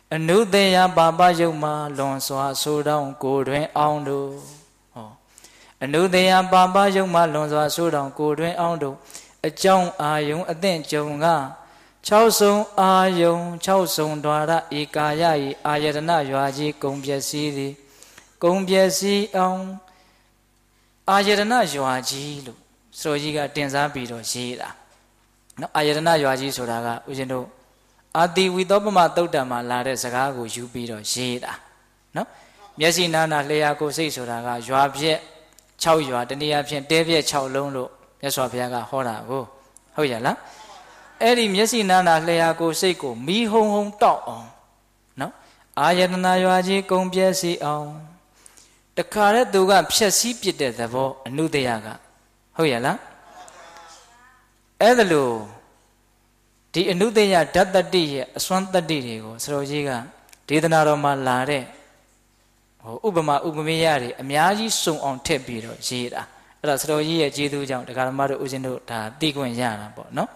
အနုတ္တယပါပယုတ်မှာလွန်စွာဆိုတောင်းကိုတွင်အောင်တို့ဟောအနုတ္တယပါပယုတ်မှာလွန်စွာဆိုတောင်းကိုတွင်အောင်တို့အကြောင်းအာယုံအသင့်ကြုံက6ဆုံအာယုံ6ဆုံဒွါရဧကာယဤအာယတနာရွာကြီးကုံပျက်စီးသည်ကုံပျက်စီးအောင်အာယတနာရွာကြီးလို့ဆိုကြီးကတင်စားပြီးတော့ရေးတာနော်အာယတနာရွာကြီးဆိုတာကဦးဇင်းတို့အာတိဝိသောပမသုတ်တံမှာလာတဲ့စကားကိုယူပြီးတော့ရေးတာနော်မျက်စိနာနာလျှာကိုယ်စိတ်ဆိုတာကရွာပြက်6ရွာတနည်းအားဖြင့်တဲပြက်6လုံးလို့မြတ်စွာဘုရားကဟောတာကိုဟုတ်ရလားအဲ့ဒီမျက်စိနာနာလျှာကိုယ်စိတ်ကိုမီးဟုံဟုံတောက်အောင်နော်အာယတနာရွာကြီးကုံပြည့်စီအောင်တခါတည်းသူကဖြက်စီးပြစ်တဲ့သဘောအနုတ္တယကဟုတ်ရလားအဲ့ဒါလို့ဒီအနုတ္တယဓာတ္တတိရဲ့အစွမ်းတတ္တိတွေကိုဆရာကြီးကဒေသနာတော်မှာလာတဲ့ဥပမာဥပမေယတွေအများကြီးစုံအောင်ထည့်ပြီးတော့ရေးတာအဲ့ဒါဆရာကြီးရဲ့ကျေးဇူးကြောင့်တရားဓမ္မတို့ဦးဇင်းတို့ဒါသိခွင့်ရတာပေါ့နော်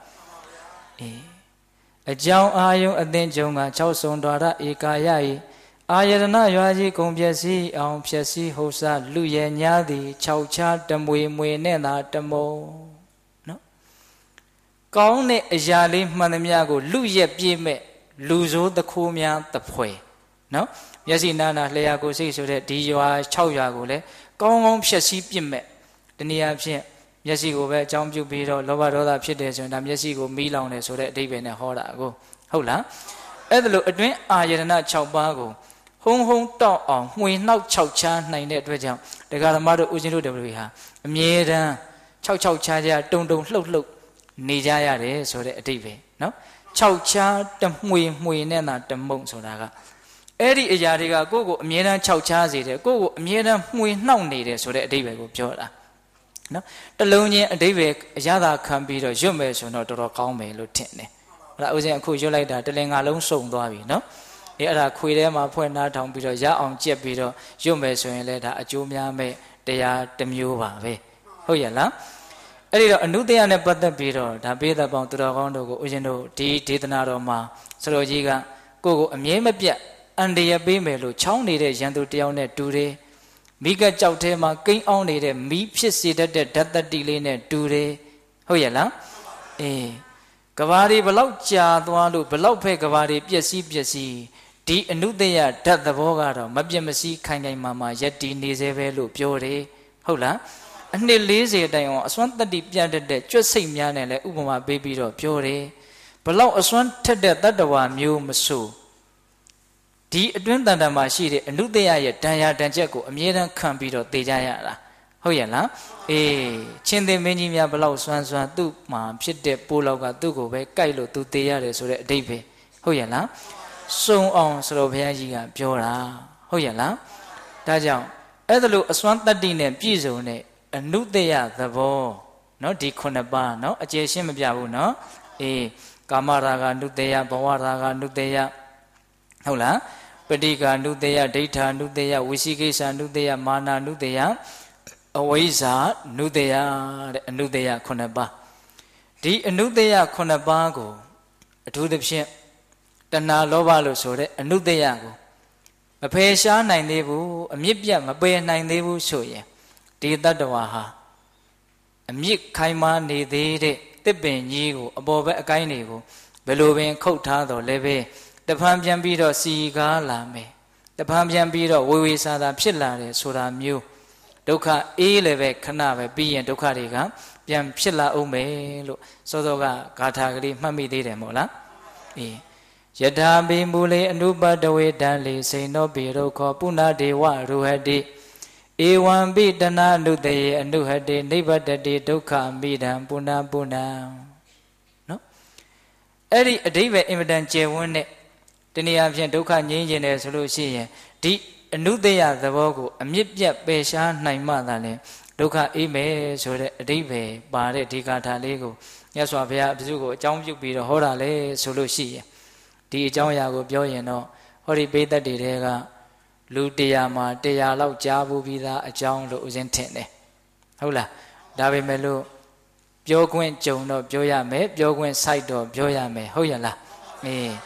အကြောင်းအာယုံအသင်ကြုံက6ဆုံဒွါရဧကာယဤအာယတနာရွာကြီးကုံပျက်စီးအောင်ဖြက်စီးဟုတ်စားလူရဲ့ညာသည်6ချားတမွေမွေနဲ့သာတမုံနော်ကောင်းတဲ့အရာလေးမှန်သမျှကိုလူရဲ့ပြည့်မဲ့လူဆိုးတခိုးများတဖွဲနော်မျက်စိနာနာလျှာကိုစိတ်ဆိုတဲ့ဒီရွာ6ရွာကိုလည်းကောင်းကောင်းဖြက်စီးပြစ်မဲ့တနည်းအားဖြင့်မျက်စိကိုပဲအကြောင်းပြုပြီးတော့လောဘဒေါသဖြစ်တယ်ဆိုရင်ဒါမျက်စိကိုမီးလောင်တယ်ဆိုတဲ့အဓိပ္ပာယ်နဲ့ဟောတာကိုဟုတ်လားအဲ့ဒါလို့အတွင်းအာယတနာ6ပါးကိုဟုံဟုံတောက်အောင်မှွေနှောက်6ချားနိုင်တဲ့အတွက်ကြောင့်တရားဓမ္မတို့ဦးဇင်းတို့တွေဟာအမြဲတမ်း6ချားကြတုံတုံလှုပ်လှုပ်နေကြရတယ်ဆိုတဲ့အဓိပ္ပာယ်နော်6ချားတမှွေနဲ့သာတမုံဆိုတာကအဲ့ဒီအရာတွေကကိုယ့်ကိုအမြဲတမ်း6ချားစေတယ်ကိုယ့်ကိုအမြဲတမ်းမှွေနှောက်နေတယ်ဆိုတဲ့အဓိပ္ပာယ်ကိုပြောတာနော်တလုံးချင်းအဓိပ္ပာယ်အရသာခံပြီးတော့ရွတ်မယ်ဆိုတော့တော်တော်ကောင်းမယ်လို့ထင်တယ်အဲ့ဒါဦးဇင်းအခုရွတ်လိုက်တာတလင်္ကာလုံးစုံသွားပြီနော်အဲ့ဒါခွေထဲမှာဖွင့်နှားထောင်ပြီးတော့ရအောင်ကြက်ပြီးတော့ရွတ်မယ်ဆိုရင်လည်းဒါအကျိုးများမဲ့တရားတစ်မျိုးပါပဲဟုတ်ရဲ့လားအဲ့ဒီတော့အနုတ္တယနဲ့ပတ်သက်ပြီးတော့ဒါပေးသက်ပေါင်းသူတော်ကောင်းတို့ကိုဦးဇင်းတို့ဒီဒေသနာတော်မှာဆရာကြီးကကိုယ့်ကိုအမြဲမပြတ်အန္တရာယ်ပေးမယ်လို့ချောင်းနေတဲ့ရန်သူတယောက်နဲ့တူတယ်မိကကြောက်ထဲမှာကိန်းအောင်နေတဲ့မီးဖြစ်စေတတ်တဲ့ဓာတ်တတိလေးနဲ့တူတယ်ဟုတ်ရဲ့လားကဘာတွေဘလောက်ကြာသွားလို့ဘလောက်ဖဲကဘာတွေပျက်စီးဒီအနုတ္တယဓာတ်သဘောကတော့မပြတ်မစည်းခိုင်ခိုင်မာမာရက်တည်နေစေပဲလို့ပြောတယ်ဟုတ်လားအနှစ်40တိုင်အောင်အစွမ်းတတ္တိပြတ်တဲ့ကြွက်စိတ်များနဲ့လည်းဥပမာပေးပြီးတော့ပြောတယ်ဘလောက်အစွမ်းထက်တဲ့တတ္တဝါမျိုးမဆိုဒီအတွင်းတန်တန်မှာရှိတဲ့အနုတ္တယရဲ့ဒဏ်ရာဒဏ်ချက်ကိုအမြဲတမ်းခံပြီးတော့သိကြရတာဟုတ်ရဲ့လားချင်းသိမင်းကြီးများဘလောက်စွမ်းသူ့မှာဖြစ်တဲ့ပိုးလောက်ကသူ့ကိုပဲကြိုက်လို့သူသိရတယ်ဆိုတဲ့အဓိပ္ပာယ်ဟုတ်ရဲ့လားစုံအောင်ဆိုတော့ဘုရားကြီးကပြောတာဟုတ်ရဲ့လားဒါကြောင့်အဲ့ဒါလို့အစွမ်းတတ္တိနဲ့ပြည့်စုံတဲ့အနုတ္တယသဘောเนาะဒီ9ပါးเนาะအကျေရှင်းမပြဘူးเนาะကာမရာဂ နုတ္တယဘဝရာဂ နုတ္တယဟုတ်လားပဋိကာနုတ္တယဒိဋ္ဌာနုတ္တယဝိသိကိစ္စနုတ္တယမာနနုတ္တယအဝိဇ္ဇာနုတ္တယတဲ့အနုတ္တယ9ပါးဒီအနုတ္တယ9ပါးကိုအထူးသဖြင့်တဏှာလောဘလို့ဆိုတဲ့အနုတ္တယကိုမဖယ်ရှားနိုင်သေးဘူးအမြင့်ပြတ်မပယ်နိုင်သေးဘူးဆိုရင်ဒီတတ္တဝါဟာအမြင့်ခိုင်မာနေသေးတဲ့တစ်ပင်ကြီးကိုအပေါ်ဘက်အကိုင်းတွေကိုဘယ်လိုပင်ခုတ်ထားတော့လည်းပဲတဖန်ပြန်ပြီးတော့စီကားလာမယ်တဖန်ပြန်ပြီးတော့ဝေဝေစာသာဖြစ်လာတယ်ဆိုတာမျိုးဒုက္ခအေးလည်းပဲခဏပဲပြီးရင်ဒုက္ခတွေကပြန်ဖြစ်လာအောင်မယ်လို့စောစောကဂါထာကလေးမှတ်မိသေးတယ်မို့လားယထာပိမူလေအနုပတဝေတံလေစိန်သောပိရုခောပုဏ္ဏဒေဝရူဟတိဧဝံပိတနာနုတယေအနုဟတိနိဗ္ဗတတိဒုက္ခမိဒံပုဏ္ဏနော်အဲ့ဒီအဓိပ္ပာယ်အင်မတန်ကျယ်ဝန်းတဲ့တနည်းအားဖြင့်ဒုက္ခငြိမ်းခြင်းတယ်ဆိုလို့ရှိရင်ဒီအနုတ္တယသဘောကိုအမြင့်ပြတ်ပယ်ရှားနိုင်မှသာလေဒုက္ခအေးမယ်ဆိုတဲ့အဓိပ္ပာယ်ပါတဲ့ဒီကာထာလေးကိုမြတ်စွာဘုရားအပြည့်စုံကိုအကြောင်းပြုပြီးတော့ဟောတာလေဆိုလို့ရှိရင်ဒီအကြောင်းအရာကိုပြောရင်တော့ဟောဒီပိဋကတ်တွေကလူ100မှာ100လောက်ကြားဘူးပြီးသားအကြောင်းလို့ဦးဇင်းထင်တယ်ဟုတ်လားဒါပေမဲ့လို့ပြောခွင့်ကြုံတော့ပြောရမယ်ပြောခွင့်စိုက်တော့ပြောရမယ်ဟုတ်ရလား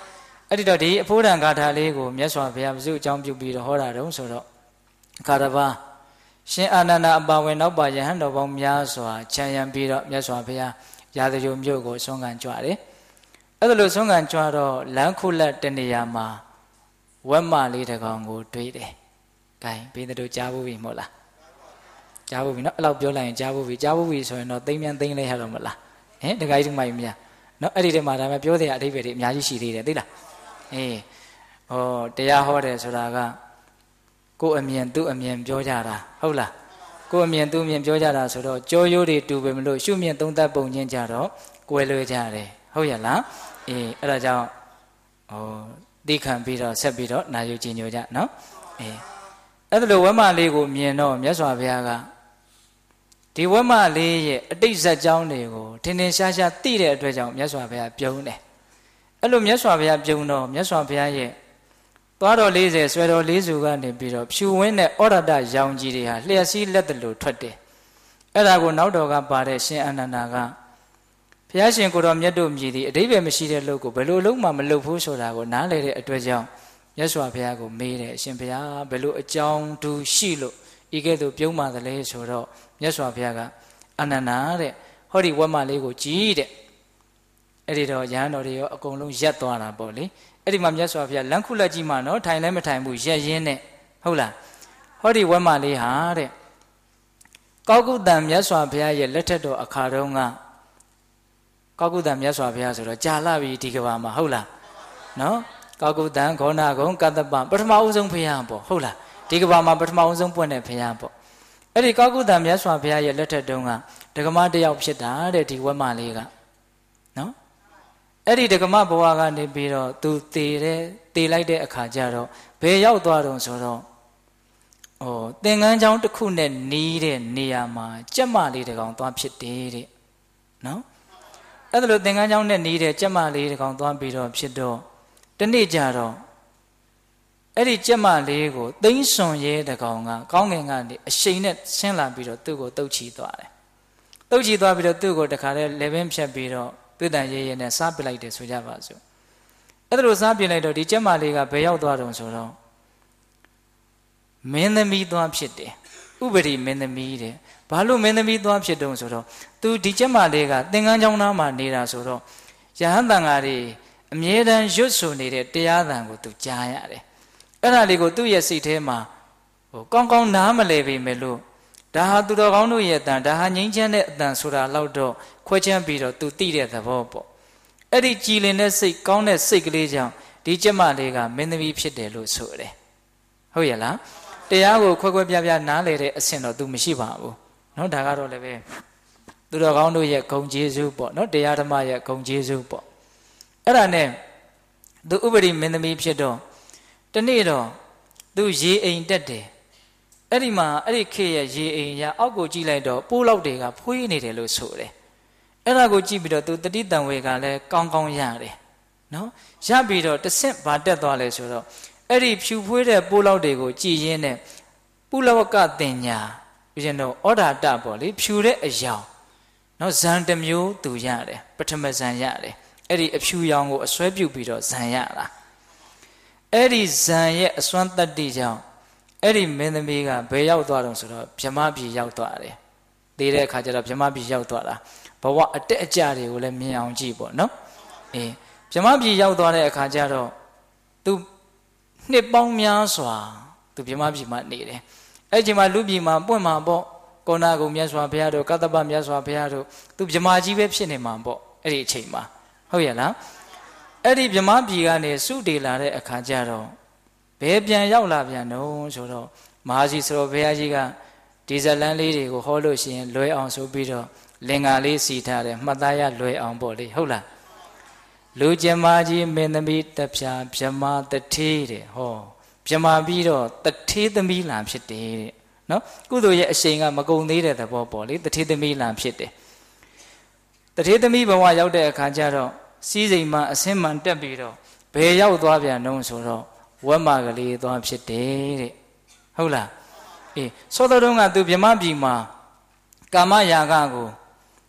အဲ့ဒီတော့ဒီအဖိုးတန်ဂါထာလေးကိုမြတ်စွာဘုရားဘုစုအကြောင်းပြုပြီးတော့ဟောတာတုံးဆိုတော့ခါတပါရှင်အာနန္ဒအပါဝင်နောက်ပါယဟန်တော်ပေါင်းများစွာခြံရံပြီးတော့မြတ်စွာဘုရားရာဇဂိုမြို့ကိုဆွမ်းခံကြွတယ်အဲ့ဒါလို့ဆွမ်းခံကြွတော့လမ်းခုလက်တနေရာမှာဝက်မလေးတစ်ကောင်ကိုတွေ့တယ်။ဂိုင်းဘေးတို့ကြားဖို့ပြီမဟုတ်လား။ကြားဖို့ပြီနော်အဲ့လောက်ပြောလိုက်ရင်ကြားဖို့ပြီကြားဖို့ပြီဆိုရင်တော့သိမ့်မြန်သိမ့်လိုက်ရတော့မလား။ဟင်တခါကြီးဒီမိုက်မြနော်အဲ့ဒီတည်းမှာဒါမှပြောတဲ့အဓိပ္ပာယ်တွေအများကြီးရှိသေးတယ်သိလား။အေးဟောတရားဟောတယ်ဆိုတာကကိုယ်အမြင်သူ့အမြင်ပြောကြတာဟုတ်လားကိုယ်အမြင်သူ့အမြင်ပြောကြတာဆိုတော့ကြောရိုးတွေတူပေမလို့ရှုမြင်သုံးသပ်ပုံချင်းကြတော့ကွဲလွဲကြတယ်ဟုတ်ရဲ့လားအေးအဲ့ဒါကြောင့်ဟောသိခံပြီးတော့ဆက်ပြီးတော့နာယူကြည်ညိုကြနော်အေးအဲ့ဒါလိုဝက်မလေးကိုမြင်တော့မြတ်စွာဘုရားကဒီဝက်မလေးရဲ့အတိတ်ဇာတ်ကြောင်းတွေကိုထင်ထင်ရှားရှားသိတဲ့အတွက်ကြောင့်မြတ်စွာဘုရားပြုံးတယ်အဲ့လိုမြတ်စွာဘုရားပြုံးတော့မြတ်စွာဘုရားရဲ့သွားတော်40ဆွဲတော်40ကနေပြီးတော့ဖြူဝင်းတဲ့ဩရတရောင်ကြီးတွေဟာလျှက်စီးလက်တလို့ထွက်တယ်အဲ့ဒါကိုနောက်တော်ကပါတဲ့ရှင်အာနန္ဒာကဘုရားရှင်ကိုတော်မြတ်တို့မြည်သည်အဓိပ္ပာယ်မရှိတဲ့လို့ကိုဘယ်လိုလုံးမှမလုပ်ဘူးဆိုတာကိုနားလည်တဲ့အတွက်ကြောင့်မြတ်စွာဘုရားကိုမေးတယ်အရှင်ဘုရားဘယ်လိုအကြောင်းတူရှိလို့ဤကဲ့သို့ပြုံးပါသလဲဆိုတော့မြတ်စွာဘုရားကအာနန္ဒာတဲ့ဟောဒီဝက်မလေးကိုကြည်တဲ့အဲ့ဒီတော့ရဟန်းတော်တွေရောအကုန်လုံးရက်သွားတာပေါ့လေအဲ့ဒီမှာမြတ်စွာဘုရားလမ်းခုလက်ကြီးမှာနော်ထိုင်လဲမထိုင်ဘူးရက်ရင်းနဲ့ဟုတ်လားဟောဒီဝက်မလေးဟာတဲ့ကောကုတံမြတ်စွာဘုရားရဲ့လက်ထက်တော်အခါတုန်းကကောကုတံမြတ်စွာဘုရားဆိုတော့ကြာလာပြီဒီကဘာမှာဟုတ်လားနော်ကောကုတံဂေါဏဂုံကတ္တပပထမဦးဆုံးဘုရားပေါ့ဟုတ်လားဒီကဘာမှာပထမဦးဆုံးပွင့်တဲ့ဘုရားပေါ့အဲ့ဒီကောကုတံမြတ်စွာဘုရားရဲ့လက်ထက်တုန်းကဒကမတယောက်ဖြစ်တာတဲ့ဒီဝက်မလေးကနော်အဲ့ဒီဒကမဘဝကနေပြီးတော့သူတည်လိုက်တဲ့အခါကျတော့ဘယ်ရောက်သွားတော့ဆိုတော့သင်္ကန်းချောင်းတစ်ခုနဲ့နီးတဲ့နေရာမှာကြက်မလေးတစ်ကောင်သွားဖြစ်တယ်တဲ့နော်အဲ့ဒါလို့သင်္ကန်းချောင်းနဲ့နီးတဲ့ကြက်မလေးတစ်ကောင်သွားပြီးတော့ဖြစ်တော့တနေ့ကျတော့အဲ့ဒီကြက်မလေးကိုသိန်းစွန်ရဲတစ်ကောင်ကကောင်းကင်ကနေအရှိန်နဲ့ဆင်းလာပြီးတော့သူ့ကိုတုတ်ချီသွားတယ်တုတ်ချီသွားပြီးတော့သူ့ကိုတခါတည်းလေပင်ဖြတ်ပြီးတော့သူ့တန်ရဲရဲနဲ့စားပစ်လိုက်တယ်ဆိုကြပါစို့အဲ့ဒါလို့စားပစ်လိုက်တော့ဒီကြက်မလေးကဘယ်ရောက်သွားတုံဆိုတော့မင်းသမီးသွားဖြစ်တယ်ဥပရိမင်းသမီးတဲ့ဘာလို့မင်းသမီးသွားဖြစ်တုံဆိုတော့သူဒီကျက်မလေးကသင်္ကန်းကျောင်းသားမှာနေတာဆိုတော့ယဟန်တန်ဃာတွေအမြဲတမ်းရွတ်ဆိုနေတဲ့တရားသံကိုသူကြားရတယ်အဲ့ဒါလေးကိုသူ့ရဲ့စိတ်ထဲမှာကောင်းကောင်းနားမလည်ပေမဲ့လို့ဒါဟာသူတော်ကောင်းတို့ရဲ့အတန်ဒါဟာငြိမ်းချမ်းတဲ့အတန်ဆိုတာလောက်တော့ခွဲချမ်းပြီးတော့သူသိတဲ့သဘောပေါ့အဲ့ဒီကြည်လင်တဲ့စိတ်ကောင်းတဲ့စိတ်ကလေးကြောင့်ဒီကျက်မလေးကမင်းသမီးဖြစ်တယ်လို့ဆိုတယ်ဟုတ်ရဲ့လားတရားကိုခွဲခွဲပြားပြားနားလေတဲ့အဆင့်တော့ तू မရှိပါဘူးเนาะဒါကတော့လည်းပဲသူတော်ကောင်းတို့ရဲ့ဂုဏ်ကျေးဇူးပေါ့เนาะတရားဓမ္မရဲ့ဂုဏ်ကျေးဇူးပေါ့အဲ့ဒါနဲ့ तू ဥပရိမင်းသမီးဖြစ်တော့တနေ့တော့ तू ရေအိမ်တက်တယ်အဲ့ဒီမှာအဲ့ဒီခေရဲ့ရေအိမ်ရအောက်ကိုကြည့်လိုက်တော့ပိုးလောက်တွေကဖွေးနေတယ်လို့ဆိုတယ်အဲ့ဒါကိုကြည့်ပြီးတော့ तू တတိတံဝေကလည်းကောင်းကောင်းရတယ်เนาะရပြီးတော့တစ်ဆင့်ဗာတက်သွားလဲဆိုတော့အဲ့ဒီဖြူဖွေးတဲ့ပိုးလောက်တွေကိုကြည်ရင်းနဲ့ပုလဝကတင်ညာဦးဇင်းတို့ဩဒါတပေါ့လေဖြူတဲ့အယောင်နော်ဇန်တစ်မျိုးသူရတယ်ပထမဇန်ရတယ်အဲ့ဒီအဖြူရောင်ကိုအစွဲပြုတ်ပြီးတော့ဇန်ရတာအဲ့ဒီဇန်ရဲ့အစွမ်းတတ္တိကြောင့်အဲ့ဒီမင်းသမီးကဘယ်ရောက်သွားတော့ဆိုတော့ဗြဟ္မပြည်ရောက်သွားတယ်သေးတဲ့အခါကျတော့ဗြဟ္မပြည်ရောက်သွားတာဘဝအတက်အကျတွေကိုလည်းမြင်အောင်ကြည့်ပေါ့နော်အေးဗြဟ္မပြည်ရောက်သွားတဲ့အခါကျတော့သူနှစ်ပေါင်းများစွာသူဗြဟ္မပြည်မှာနေတယ်အဲ့ဒီမှာလူပြည်မှာပွင့်မှာပေါ့ကောဏဂုံမြတ်စွာဘုရားတို့ကတ္တပမြတ်စွာဘုရားတို့သူဗြဟ္မကြီးပဲဖြစ်နေမှာပေါ့အဲ့ဒီအချိန်မှာဟုတ်ရဲ့လားအဲ့ဒီဗြဟ္မပြည်ကနေစုတည်လာတဲ့အခါကျတော့ဘယ်ပြန်ရောက်လာပြန်တော့ဆိုတော့မဟာစီစရောဘုရားကြီးကဒီဇလန်းလေးတွေကိုဟောလို့ရှိရင်လွယ်အောင်ဆိုပြီးတော့လင်္ကာလေးစီထားတယ်မှတ်သားရလွယ်အောင်ပေါ့လေဟုတ်လားလူကျမကြီးမင်းသမီးတဖြာဗြဟ္မာတထေးတဲ့ဟောဗြဟ္မာပြီးတော့တထေးသမီးလံဖြစ်တယ်တဲ့နော်ကုသိုလ်ရဲ့အရှိန်ကမကုံသေးတဲ့သဘောပေါ့လေတထေးသမီးလံဖြစ်တယ်တထေးသမီးဘဝရောက်တဲ့အခါကျတော့စီးစိမ်မှအစင်းမှန်တက်ပြီးတော့ဘယ်ရောက်သွားပြန်တော့ဆိုတော့ဝက်မကလေးသွားဖြစ်တယ်တဲ့ဟုတ်လားအေးသောတော်တုန်းကသူဗြဟ္မာပြည်မှာကာမယာဂကို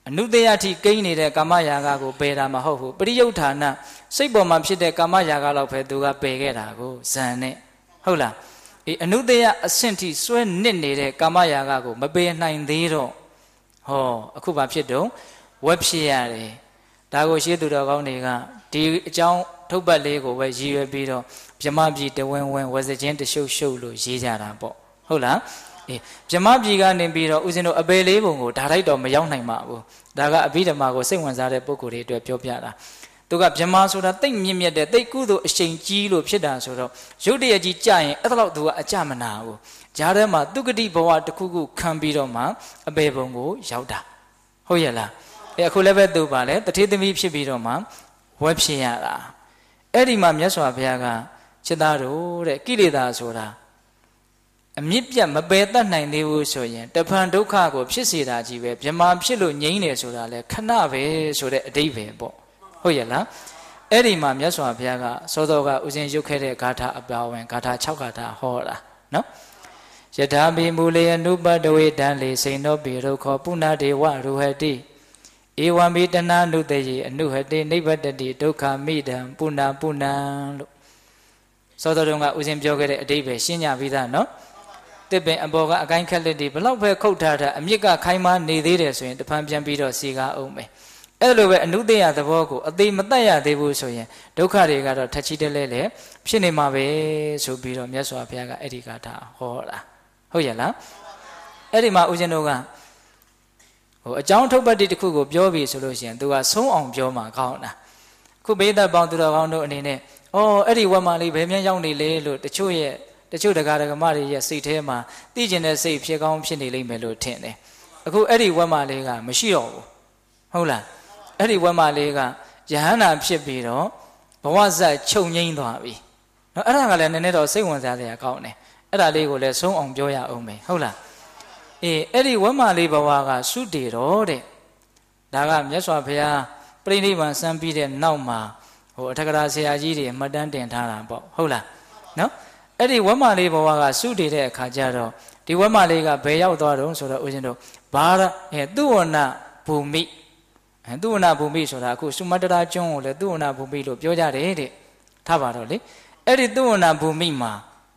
အနုတ္တယတိကိန်းနေတဲ့ကာမရာဂကိုပယ်တာမဟုတ်ဘူးပရိယုဌာဏစိတ်ပေါ်မှာဖြစ်တဲ့ကာမရာဂလောက်ပဲသူကပယ်ခဲ့တာကိုဇန်နဲ့ဟုတ်လားအနုတ္တယအဆင့်ထိစွဲနစ်နေတဲ့ကာမရာဂကိုမပယ်နိုင်သေးတော့ဟောအခုဘာဖြစ်တော့ဝက်ဖြစ်ရတယ်ဒါကိုရှေးသူတော်ကောင်းတွေကဒီအကြောင်းထုတ်ပတ်လေးကိုပဲရည်ရွယ်ပြီးတော့ဗြဟ္မပြည်တဝင်းဝင်းဝဇချင်းတရှုပ်ရှုပ်လို့ရေးကြတာပေါ့ဟုတ်လားဗြဟ္မပြည်ကနေပြီးတော့ဦးဇင်းတို့အပေလေးပုံကိုဓာတ်တော့မရောက်နိုင်ပါဘူးဒါကအဘိဓမ္မာကိုစိတ်ဝင်စားတဲ့ပုဂ္ဂိုလ်တွေအတွက်ပြောပြတာသူကဗြဟ္မာဆိုတာတိတ်မြင့်မြတ်တဲ့တိတ်ကုသိုလ်အရှိန်ကြီးလို့ဖြစ်တာဆိုတော့ရုပ်တရက်ကြီးကြာရင်အဲ့ဒါတော့သူကအကြမနာဘူးဂျားထဲမှာသူကတိဘဝတစ်ခုခုခံပြီးတော့မှအပေပုံကိုရောက်တာဟုတ်ရဲ့လားအခုလည်းပဲသူပါလေတထေသမီးဖြစ်ပြီးတော့မှဝက်ဖြစ်ရတာအဲ့ဒီမှာမြတ်စွာဘုရားကจิตသားတို့တဲ့ကိလေသာဆိုတာအမြင့်ပြတ်မပယ်တတ်နိုင်သေးဘူးဆိုရင်တဖန်ဒုက္ခကိုဖြစ်စေတာကြီးပဲဗြဟ္မာဖြစ်လို့ငြိမ်းတယ်ဆိုတာလေခဏပဲဆိုတဲ့အဓိပ္ပာယ်ပေါ့ဟုတ်ရဲ့လားအဲ့ဒီမှာမြတ်စွာဘုရားကစောစောကဥစဉ်ရုပ်ခဲ့တဲ့ဂါထာအပါဝင်ဂါထာ6ဂါထာဟောတာနော်ယထာဘိမူလေအနုပတဝေတံလေစိန်သောပေရုခောပုဏ္ဏဒေဝရူဟတိဧဝံဘိတနာနုတယေအနုဟတိနိဗ္ဗတတိဒုက္ခမိတံပုဏ္ဏပုဏ္ဏလို့စောစောတုန်းကဥစဉ်ပြောခဲ့တဲ့အဓိပ္ပာယ်ရှင်းကြပြီးသားနော်တစ်ပင်အပေါ်ကအကိုင်းခက်လက်တွေဘလောက်ပဲခုတ်ထားတာအမြစ်ကခိုင်းမနေသေးတယ်ဆိုရင်တဖန်ပြန်ပြီးတော့စီကားအောင်မယ်အဲ့လိုပဲအနုတ္တယသဘောကိုအသေးမတတ်ရသေးဘူးဆိုရင်ဒုက္ခတွေကတော့ထက်ချီတလဲလဲဖြစ်နေမှာပဲဆိုပြီးတော့မြတ်စွာဘုရားကအဲ့ဒီကထာဟောတာဟုတ်ရဲ့လားအဲ့ဒီမှာဦးဇင်းတို့ကအကြောင်းထုတ်ပတ်တိတစ်ခုကိုပြောပြီဆိုလို့ရှိရင်သူကဆုံးအောင်ပြောမှာကောင်းတာခုဘေးသက်ပေါင်းသူတော်ကောင်းတို့အနေနဲ့အဲ့ဒီဝက်မလေးဘယ်မြန်ရောက်နေလဲလို့တချို့တရားဓမ္မတွေရဲ့စိတ်ထဲမှာသိကျင်တဲ့စိတ်ဖြစ်ကောင်းဖြစ်နေလိမ့်မယ်လို့ထင်တယ်အခုအဲ့ဒီဝက်မလေးကမရှိတော့ဘူးဟုတ်လားအဲ့ဒီဝက်မလေးကယဟန္တာဖြစ်ပြီးတော့ဘဝဇတ်ချုပ်ငိမ့်သွားပြီနော်အဲ့ဒါကလည်းနည်းနည်းတော့စိတ်ဝင်စားစရာကောင်းတယ်အဲ့ဒါလေးကိုလည်းဆုံးအောင်ပြောရအောင်မယ်ဟုတ်လားအဲ့ဒီဝက်မလေးဘဝကသုတေတော်တဲ့ဒါကမြတ်စွာဘုရားပြိဋိဘံစံပြီးတဲ့နောက်မှာအထက်ကရာဆရာကြီးတွေမှတ်တမ်းတင်ထားတာပေါ့ဟုတ်လားနော်အဲ့ဒီဝက်မလေးဘဝကသုတေတဲ့အခါကျတော့ဒီဝက်မလေးကဘယ်ရောက်သွားတော့ဆိုတော့ဦးဇင်းတို့ဘာသူဝနာဘူမိသူဝနာဘူမိဆိုတာအခုစုမတရာကျွန်းကိုလည်းသူဝနာဘူမိလို့ပြောကြတယ်တဲ့ထားပါတော့လေအဲ့ဒီသူဝနာဘူမိမှာ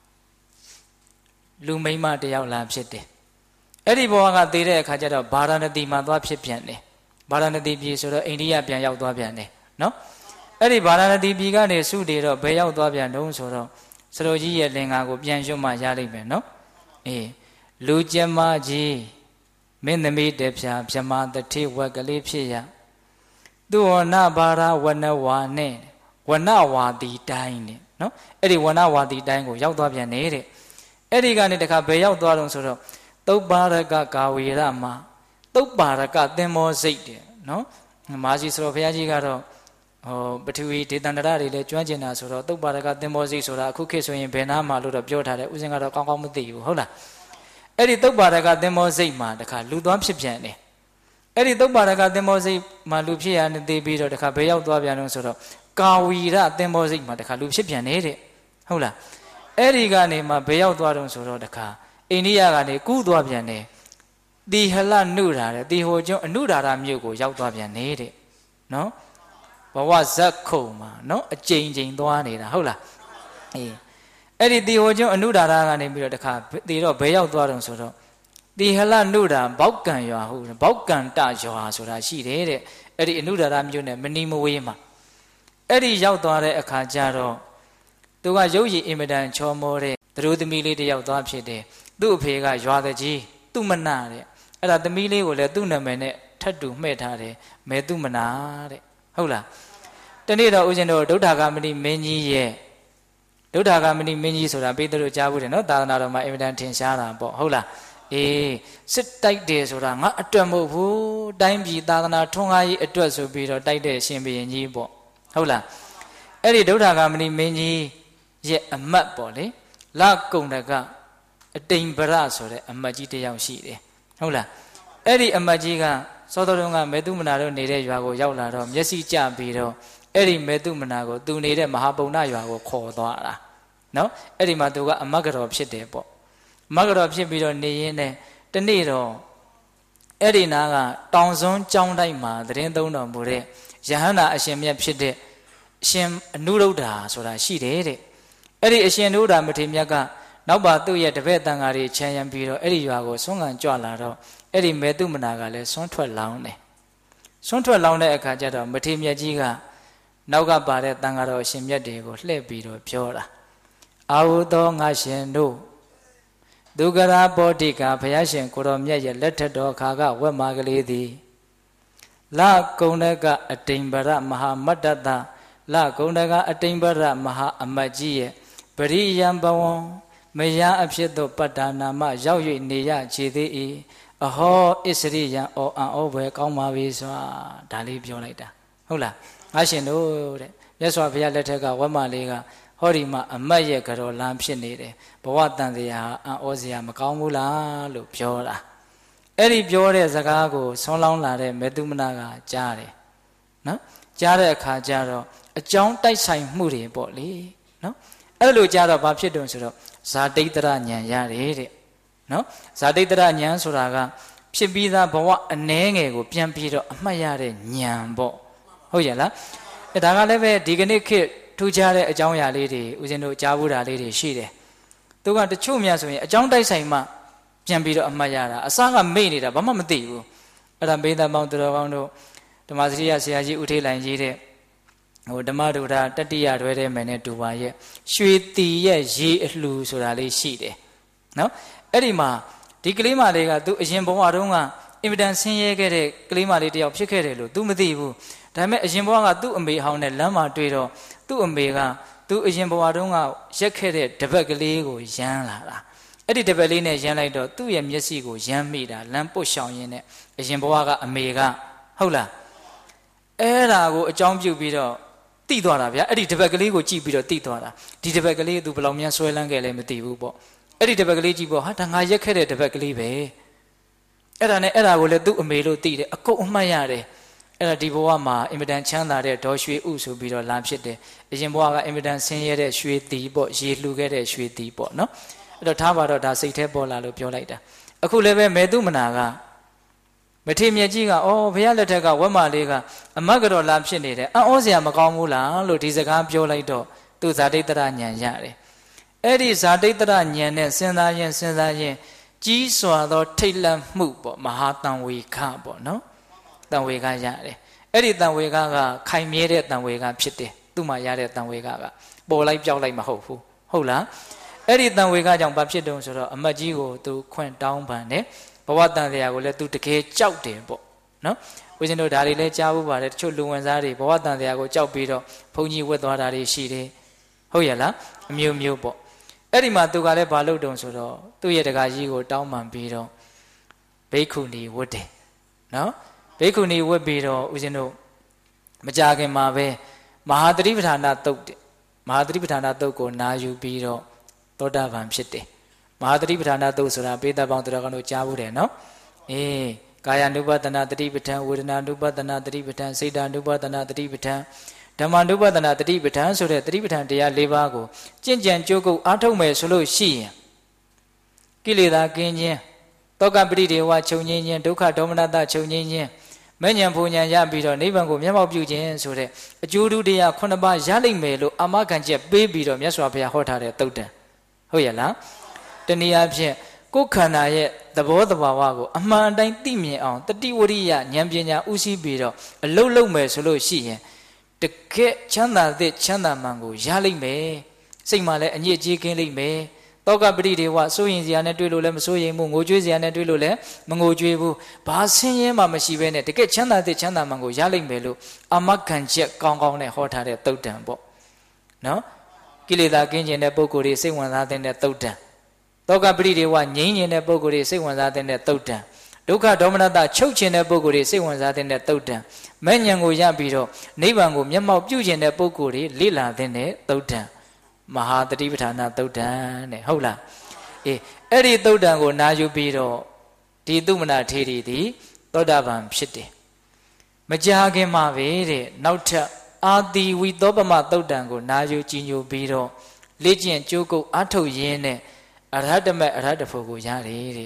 လူမိန်းမတယောက်လာဖြစ်တယ်အဲ့ဒီဘဝကသေတဲ့အခါကျတော့ဗာရာဏသီမှာသွားဖြစ်ပြန်တယ်ဗာရာဏသီပြည်ဆိုတော့အိန္ဒိယပြန်ရောက်သွားပြန်တယ်နော်အဲ့ဒီဗာရာဏသီပြည်ကနေစုတေတော့ဘယ်ရောက်သွားပြန်တုံးဆိုတော့စရိုကြီးရဲ့လင်္ကာကိုပြန်ရွတ်မှရလိမ့်မယ်နော်လူကျမကြီးမင်းသမီးတဖြာဗြဟ္မာတထေဝက်ကလေးဖြစ်ရသူဝနဘာရဝနဝါနဲ့ဝနဝါတီတိုင်းနဲ့နော်အဲ့ဒီဝနဝါတီတိုင်းကိုရောက်သွားပြန်နေတဲ့အဲ့ဒီကနေတခါဘယ်ရောက်သွားတော့ဆိုတော့သုပ္ပါရကကာဝေရမှာသုပ္ပါရကသင်္ဘောစိတ်တယ်နော်မာစီဆိုတော့ဘုရားကြီးကတော့ပထဝီဒေသန္တရတွေလည်းကျွမ်းကျင်တာဆိုတော့သုပ္ပါရကသင်္ဘောစိတ်ဆိုတာအခုခေတ်ဆိုရင်ဘယ်နာမှာလို့တော့ပြောထားတယ်ဥစဉ်ကတော့ကောင်းကောင်းမသိဘူးဟုတ်လားအဲ့ဒီသုပ္ပါရကသင်္ဘောစိတ်မှာတခါလူသွားဖြစ်ပြန်တယ်အဲ့ဒီသုပ္ပါရကသင်္ဘောစိတ်မှာလူဖြစ်ရနေသေးပြီးတော့တခါဘယ်ရောက်သွားပြန်လို့ဆိုတော့ကာဝီရသင်္ဘောစိတ်မှာတခါလူဖြစ်ပြန်နေတဲ့ဟုတ်လားအဲ့ဒီကနေမှဘယ်ရောက်သွားတော့ဆိုတော့တခါအိန္ဒိယကနေကူးသွားပြန်တယ်တီဟလနုရာတဲ့တီဟိုကျွန်းအနုရာရမြို့ကိုရောက်သွားပြန်နေတဲ့နော်ဘဝဇက်ခုံမှာနော်အကြိမ်ကြိမ်သွားနေတာဟုတ်လားအဲ့ဒီတီဟိုကျွန်းအနုရာရကနေပြီးတော့တခါတီတော့ဘယ်ရောက်သွားတော့ဆိုတော့တီဟလနုရာဘောက်ကံရွာဟုတ်ဘောက်ကံတရွာဆိုတာရှိတယ်တဲ့အဲ့ဒီအနုရာရမြို့နဲ့မနီမဝေးမှာအဲ့ဒီရောက်သွားတဲ့အခါကျတော့သူကရုပ်ရည်အင်မတန်ချောမောတဲ့သတို့သမီးလေးတယောက်သွားဖြစ်တယ်သူ့အဖေကရွာတကြီးသူမနာတဲ့အဲ့ဒါသမီးလေးကိုလည်းသူ့နာမည်နဲ့ထပ်တူမှဲ့ထားတယ်မဲသူမနာတဲ့ဟုတ်လားတနေ့တော့ဦးဇင်းတို့ဒုဋ္ဌာဂမဏိမင်းကြီးရဲ့ဒုဋ္ဌာဂမဏိမင်းကြီးဆိုတာပိဿတို့ကြားဘူးတယ်နော်သာသနာတော်မှာအင်မတန်ထင်ရှားတာပေါ့ဟုတ်လားစစ်တိုက်တယ်ဆိုတာငါအတွက်မဟုတ်ဘူးတိုင်းပြည်သာသနာထွန်းကားရေးအတွက်ဆိုပြီးတော့တိုက်တဲ့ရှင်ဘုရင်ကြီးပေါ့ဟုတ်လားအဲ့ဒီဒုဋ္ဌာဂမဏိမင်းကြီးရဲ့အမတ်ပေါ့လေလကုံတကအတိမ်ပရဆိုတဲ့အမတ်ကြီးတယောက်ရှိတယ်ဟုတ်လားအဲ့ဒီအမတ်ကြီးကစောတော်တုန်းကမေတုမနာတို့နေတဲ့ရွာကိုရောက်လာတော့မျက်စိကျပြီးတော့အဲ့ဒီမေတုမနာကိုသူနေတဲ့မဟာပုံနာရွာကိုခေါ်သွားတာနော်အဲ့ဒီမှာသူကအမတ်ကတော်ဖြစ်တယ်ပေါ့မတ်ကတော်ဖြစ်ပြီးတော့နေရင်းနဲ့တနေ့တော့အဲ့ဒီနာကတောင်စွန်းကျောင်းတိုက်မှာသတင်းသုံးတော်မူတဲ့ယဟန္တာအရှင်မြတ်ဖြစ်တဲ့အရှင်အနုရုဒ္ဓါဆိုတာရှိတယ်တဲ့အဲ့ဒီအရှင်အနုရုဒ္ဓါမထေရမြတ်ကနောက်ပါသူ့ရဲ့တပည့်တန်ဃာတွေခြံရံပြီးတော့အဲ့ဒီရွာကိုဆွမ်းခံကြွလာတော့အဲ့ဒီမေတုမနာကလည်းဆွမ်းထွက်လောင်းတယ်ဆွမ်းထွက်လောင်းတဲ့အခါကျတော့မထေရမြတ်ကြီးကနောက်ကပါတဲ့တန်ဃာတော်အရှင်မြတ်တွေကိုလှည့်ပြီးတော့ပြောတာအာဟုသောငါရှင်တို့ဒုက္ခရာဘောဓိကဘုရားရှင်ကိုတော်မြတ်ရဲ့လက်ထက်တော်ခါကဝက်မာကလေးသည်လကုံတကအတိမ်ပရမဟာမတ္တတလကုံတကအတိမ်ပရမဟာအမတ်ကြီးရဲ့ပရိယံဘဝံမယအဖြစ်သောပတ္တနာမရောက်၍နေရခြေသေး၏အဟောဣစရိယံဩအံဩဘွယ်ကောင်းပါပြီစွာဒါလေးပြောလိုက်တာဟုတ်လားငါရှင်တို့တဲ့မြတ်စွာဘုရားလက်ထက်ကဝက်မလေးကဟောဒီမှာအမတ်ရဲ့ကြော်လမ်းဖြစ်နေတယ်ဘဝတန်တရားအံ့ဩစရာမကောင်းဘူးလားလို့ပြောတာအဲ့ဒီပြောတဲ့စကားကိုဆွမ်းလောင်းလာတဲ့မေတုမနာကကြားတယ်နော်ကြားတဲ့အခါကျတော့အကြောင်းတိုက်ဆိုင်မှုတွေပေါ့လေနော်အဲ့လိုကြားတော့ဘာဖြစ်တုံဆိုတော့ဇာတိတ္တရဉာဏ်ရတယ်တဲ့နော်ဇာတိတ္တရဉာဏ်ဆိုတာကဖြစ်ပြီးသားဘဝအနည်းငယ်ကိုပြန်ပြီးတော့အမှတ်ရတဲ့ဉာဏ်ပေါ့ဟုတ်ရဲ့လားအဲဒါကလည်းပဲဒီကနေ့ခေတ်ထူးခြားတဲ့အကြောင်းအရာလေးတွေဦးဇင်းတို့ကြားဘူးတာလေးတွေရှိတယ်သူကတချို့များဆိုရင်အကြောင်းတိုက်ဆိုင်မှပြန်ပြီးတော့အမှတ်ရတာအစကမေ့နေတာဘာမှမသိဘူးအဲ့ဒါဘေးသားပေါင်းသူတော်ကောင်းတို့ဓမ္မစရိယဆရာကြီးဦးထေးလိုင်ကြီးတဲ့ဓမ္မဒုဒ္ဒတတိယတွဲတဲ့မယ်နဲ့တူပါရဲ့ရွှေတီရဲ့ရေအလှူဆိုတာလေးရှိတယ်နော်အဲ့ဒီမှာဒီကလေးမလေးကသူအရင်ဘဝတုန်းကအင်မတန်ဆင်းရဲခဲ့တဲ့ကလေးမလေးတယောက်ဖြစ်ခဲ့တယ်လို့ तू မသိဘူးဒါပေမဲ့အရင်ဘဝကသူ့အမေဟောင်းနဲ့လမ်းမှာတွေ့တော့သူ့အမေကသူအရင်ဘဝတုန်းကရက်ခဲ့တဲ့တပတ်ကလေးကိုရမ်းလာတာအဲ့ဒီတပတ်လေးနဲ့ရမ်းလိုက်တော့သူ့ရဲ့မျက်စိကိုရမ်းမိတာလမ်းပုတ်ရှောင်ရင်းနဲ့အရင်ဘဝကအမေကဟုတ်လားအဲ့ဒါကိုအကြောင်းပြုပြီးတော့တိသွားတာဗျာအဲ့ဒီတပတ်ကလေးကိုကြည့်ပြီးတော့တိသွားတာဒီတပတ်ကလေးသူဘယ်လောက်များဆွဲလန်းခဲ့လဲမသိဘူးပေါ့အဲ့ဒီတပတ်ကလေးကြည့်ပေါ့ဟာဒါငါရက်ခဲ့တဲ့တပတ်ကလေးပဲအဲ့ဒါနဲ့အဲ့ဒါကိုလည်းသူ့အမေလို့သိတယ်အကုန်အမှတ်ရတယ်အဲ့ဒါဒီဘဝမှာအင်မတန်ချမ်းသာတဲ့ဒေါ်ရွှေဥဆိုပြီးတော့လာဖြစ်တယ်အရင်ဘဝကအင်မတန်ဆင်းရဲတဲ့ရွှေတီပေါ့ရေလှူခဲ့တဲ့ရွှေတီပေါ့နော်အဲ့တော့ထားပါတော့ဒါစိတ်แท้ပေါ်လာလို့ပြောလိုက်တာအခုလည်းပဲမေတုမနာကမထေမြတ်ကြီးကဩဘုရားလက်ထက်ကဝက်မလေးကအမတ်ကတော့လာဖြစ်နေတယ်အံ့ဩစရာမကောင်းဘူးလားလို့ဒီစကားပြောလိုက်တော့သူဇာတိတ္တရဉာဏ်ရတယ်အဲ့ဒီဇာတိတ္တရဉာဏ်နဲ့စဉ်းစားရင်ကြီးစွာသောထိတ်လန့်မှုပေါ့မဟာတံဝေခပေါ့နော်တံဝေခရတယ်အဲ့ဒီတံဝေခကခိုင်မြဲတဲ့တံဝေခဖြစ်တယ်သူ့မှာရတဲ့တံဝေခကပေါ်လိုက်ပြောက်လိုက်မဟုတ်ဘူးဟုတ်လားအဲ့ဒီတံဝေခကြောင့်ဘာဖြစ်တုံးဆိုတော့အမတ်ကြီးကိုသူခွင့်တောင်းပန်တယ်ဘဝတန်တရားကိုလည်းသူတကယ်ကြောက်တယ်ပေါ့နော်ဦးဇင်းတို့ဒါတွေလည်းကြားဖို့ပါတယ်တချို့လူဝင်စားတွေဘဝတန်တရားကိုကြောက်ပြီးတော့ဘုန်းကြီးဝတ်သွားတာတွေရှိတယ်ဟုတ်ရဲ့လားအမျိုးမျိုးပေါ့အဲ့ဒီမှာသူကလည်းဘာလုပ်တုံးဆိုတော့သူ့ရဲ့တကာကြီးကိုတောင်းပန်ပြီးတော့ဘိက္ခုနီဝတ်တယ်နော်ဘိက္ခုနီဝတ်ပြီးတော့ဦးဇင်းတို့မကြခင်မှာပဲမဟာသတိပဋ္ဌာနာတုတ်တယ်မဟာသတိပဋ္ဌာနာတုတ်ကိုနာယူပြီးတော့သောတာပန်ဖြစ်တယ်မဟာသတိပဋ္ဌာနာတုတ်ဆိုတာပေတပေါင်းတော်ကောင်တို့ကြားဘူးတယ်နော်အေးကာယ ानु ပတနာတတိပဋ္ဌာန်ဝေဒနာ ानु ပတနာတတိပဋ္ဌာန်စိတ် ानु ပတနာတတိပဋ္ဌာန်ဓမ္မ ानु ပတနာတတိပဋ္ဌာန်ဆိုတဲ့တတိပဋ္ဌာန်တရား၄ပါးကိုကြင်ကြံကြိုးကုပ်အားထုတ်မယ်ဆိုလို့ရှိရင်ကိလေသာကင်းခြင်းတောကပရိဒေဝချုပ်ငြိမ်းခြင်းဒုက္ခဒေါမနတချုပ်ငြိမ်းခြင်းမဉ္ဇဉ်ဘုံဉဏ်ရပြီးတော့နိဗ္ဗာန်ကိုမျက်မှောက်ပြုခြင်းဆိုတဲ့အကျိုးတရား9ပါးရလိမ့်မယ်လို့အာမခံချက်ပေးပြီးတော့မြတ်စွာဘုရားဟောထားတဲ့သုတ်တံဟုတ်ရဲ့လားတနည်းအားဖြင့်ကိုယ်ခန္ဓာရဲ့သဘောတဘာဝကိုအမှန်တိုင်းသိမြင်အောင်တတိဝရိယဉာဏ်ပညာဥသိပြီးတော့အလုံးလုံးမယ်ဆိုလို့ရှိရင်တကယ်ချမ်းသာတဲ့ချမ်းသာမှန်ကိုရလိမ့်မယ်စိတ်မှလည်းအညစ်အကြေးကင်းလိမ့်မယ်တောကပရိဒေဝစိုးရင်စရာနဲ့တွေ့လို့လည်းမစိုးရင်ဘူးငိုကြွေးစရာနဲ့တွေ့လို့လည်းမငိုကြွေးဘူးဘာဆင်းရဲမှမရှိဘဲနဲ့တကယ်ချမ်းသာတဲ့ချမ်းသာမှန်ကိုရလိမ့်မယ်လို့အာမခံချက်ကောင်းကောင်းနဲ့ဟောထားတဲ့သုတ်တံပေါ့နော်ကိလေသာကင်းခြင်းတဲ့ပုဂ္ဂိုလ်တွေစိတ်ဝင်စားတဲ့သုတ်တံတောကပရိဒေဝငြိမ်းခြင်းတဲ့ပုဂ္ဂိုလ်တွေစိတ်ဝင်စားတဲ့သုတ်တံဒုက္ခဒေါမနတချုပ်ခြင်းတဲ့ပုဂ္ဂိုလ်တွေစိတ်ဝင်စားတဲ့သုတ်တံမဲ့ဉဏ်ကိုရပြီးတော့နိဗ္ဗာန်ကိုမျက်မှောက်ပြုခြင်းတဲ့ပုဂ္ဂိုလ်တွေလေ့လာတဲ့သုတ်တံမဟာတတိပဋ္ဌာနာသုတ်တံတဲ့ဟုတ်လားအေးအဲ့ဒီသုတ်တံကိုနာယူပြီးတော့ဒီသုမနာထေရီသည်သောတာပန်ဖြစ်တယ်မကြာခင်မှာပဲတဲ့နောက်ထပ်အာတိဝိသောပမသုတ်တံကိုနာယူကြည်ညိုပြီးတော့လေ့ကျင့်ကြိုးကုပ်အားထုတ်ရင်းနဲ့အရဟတမေအရဟတဖို့ကိုရတယ်တဲ့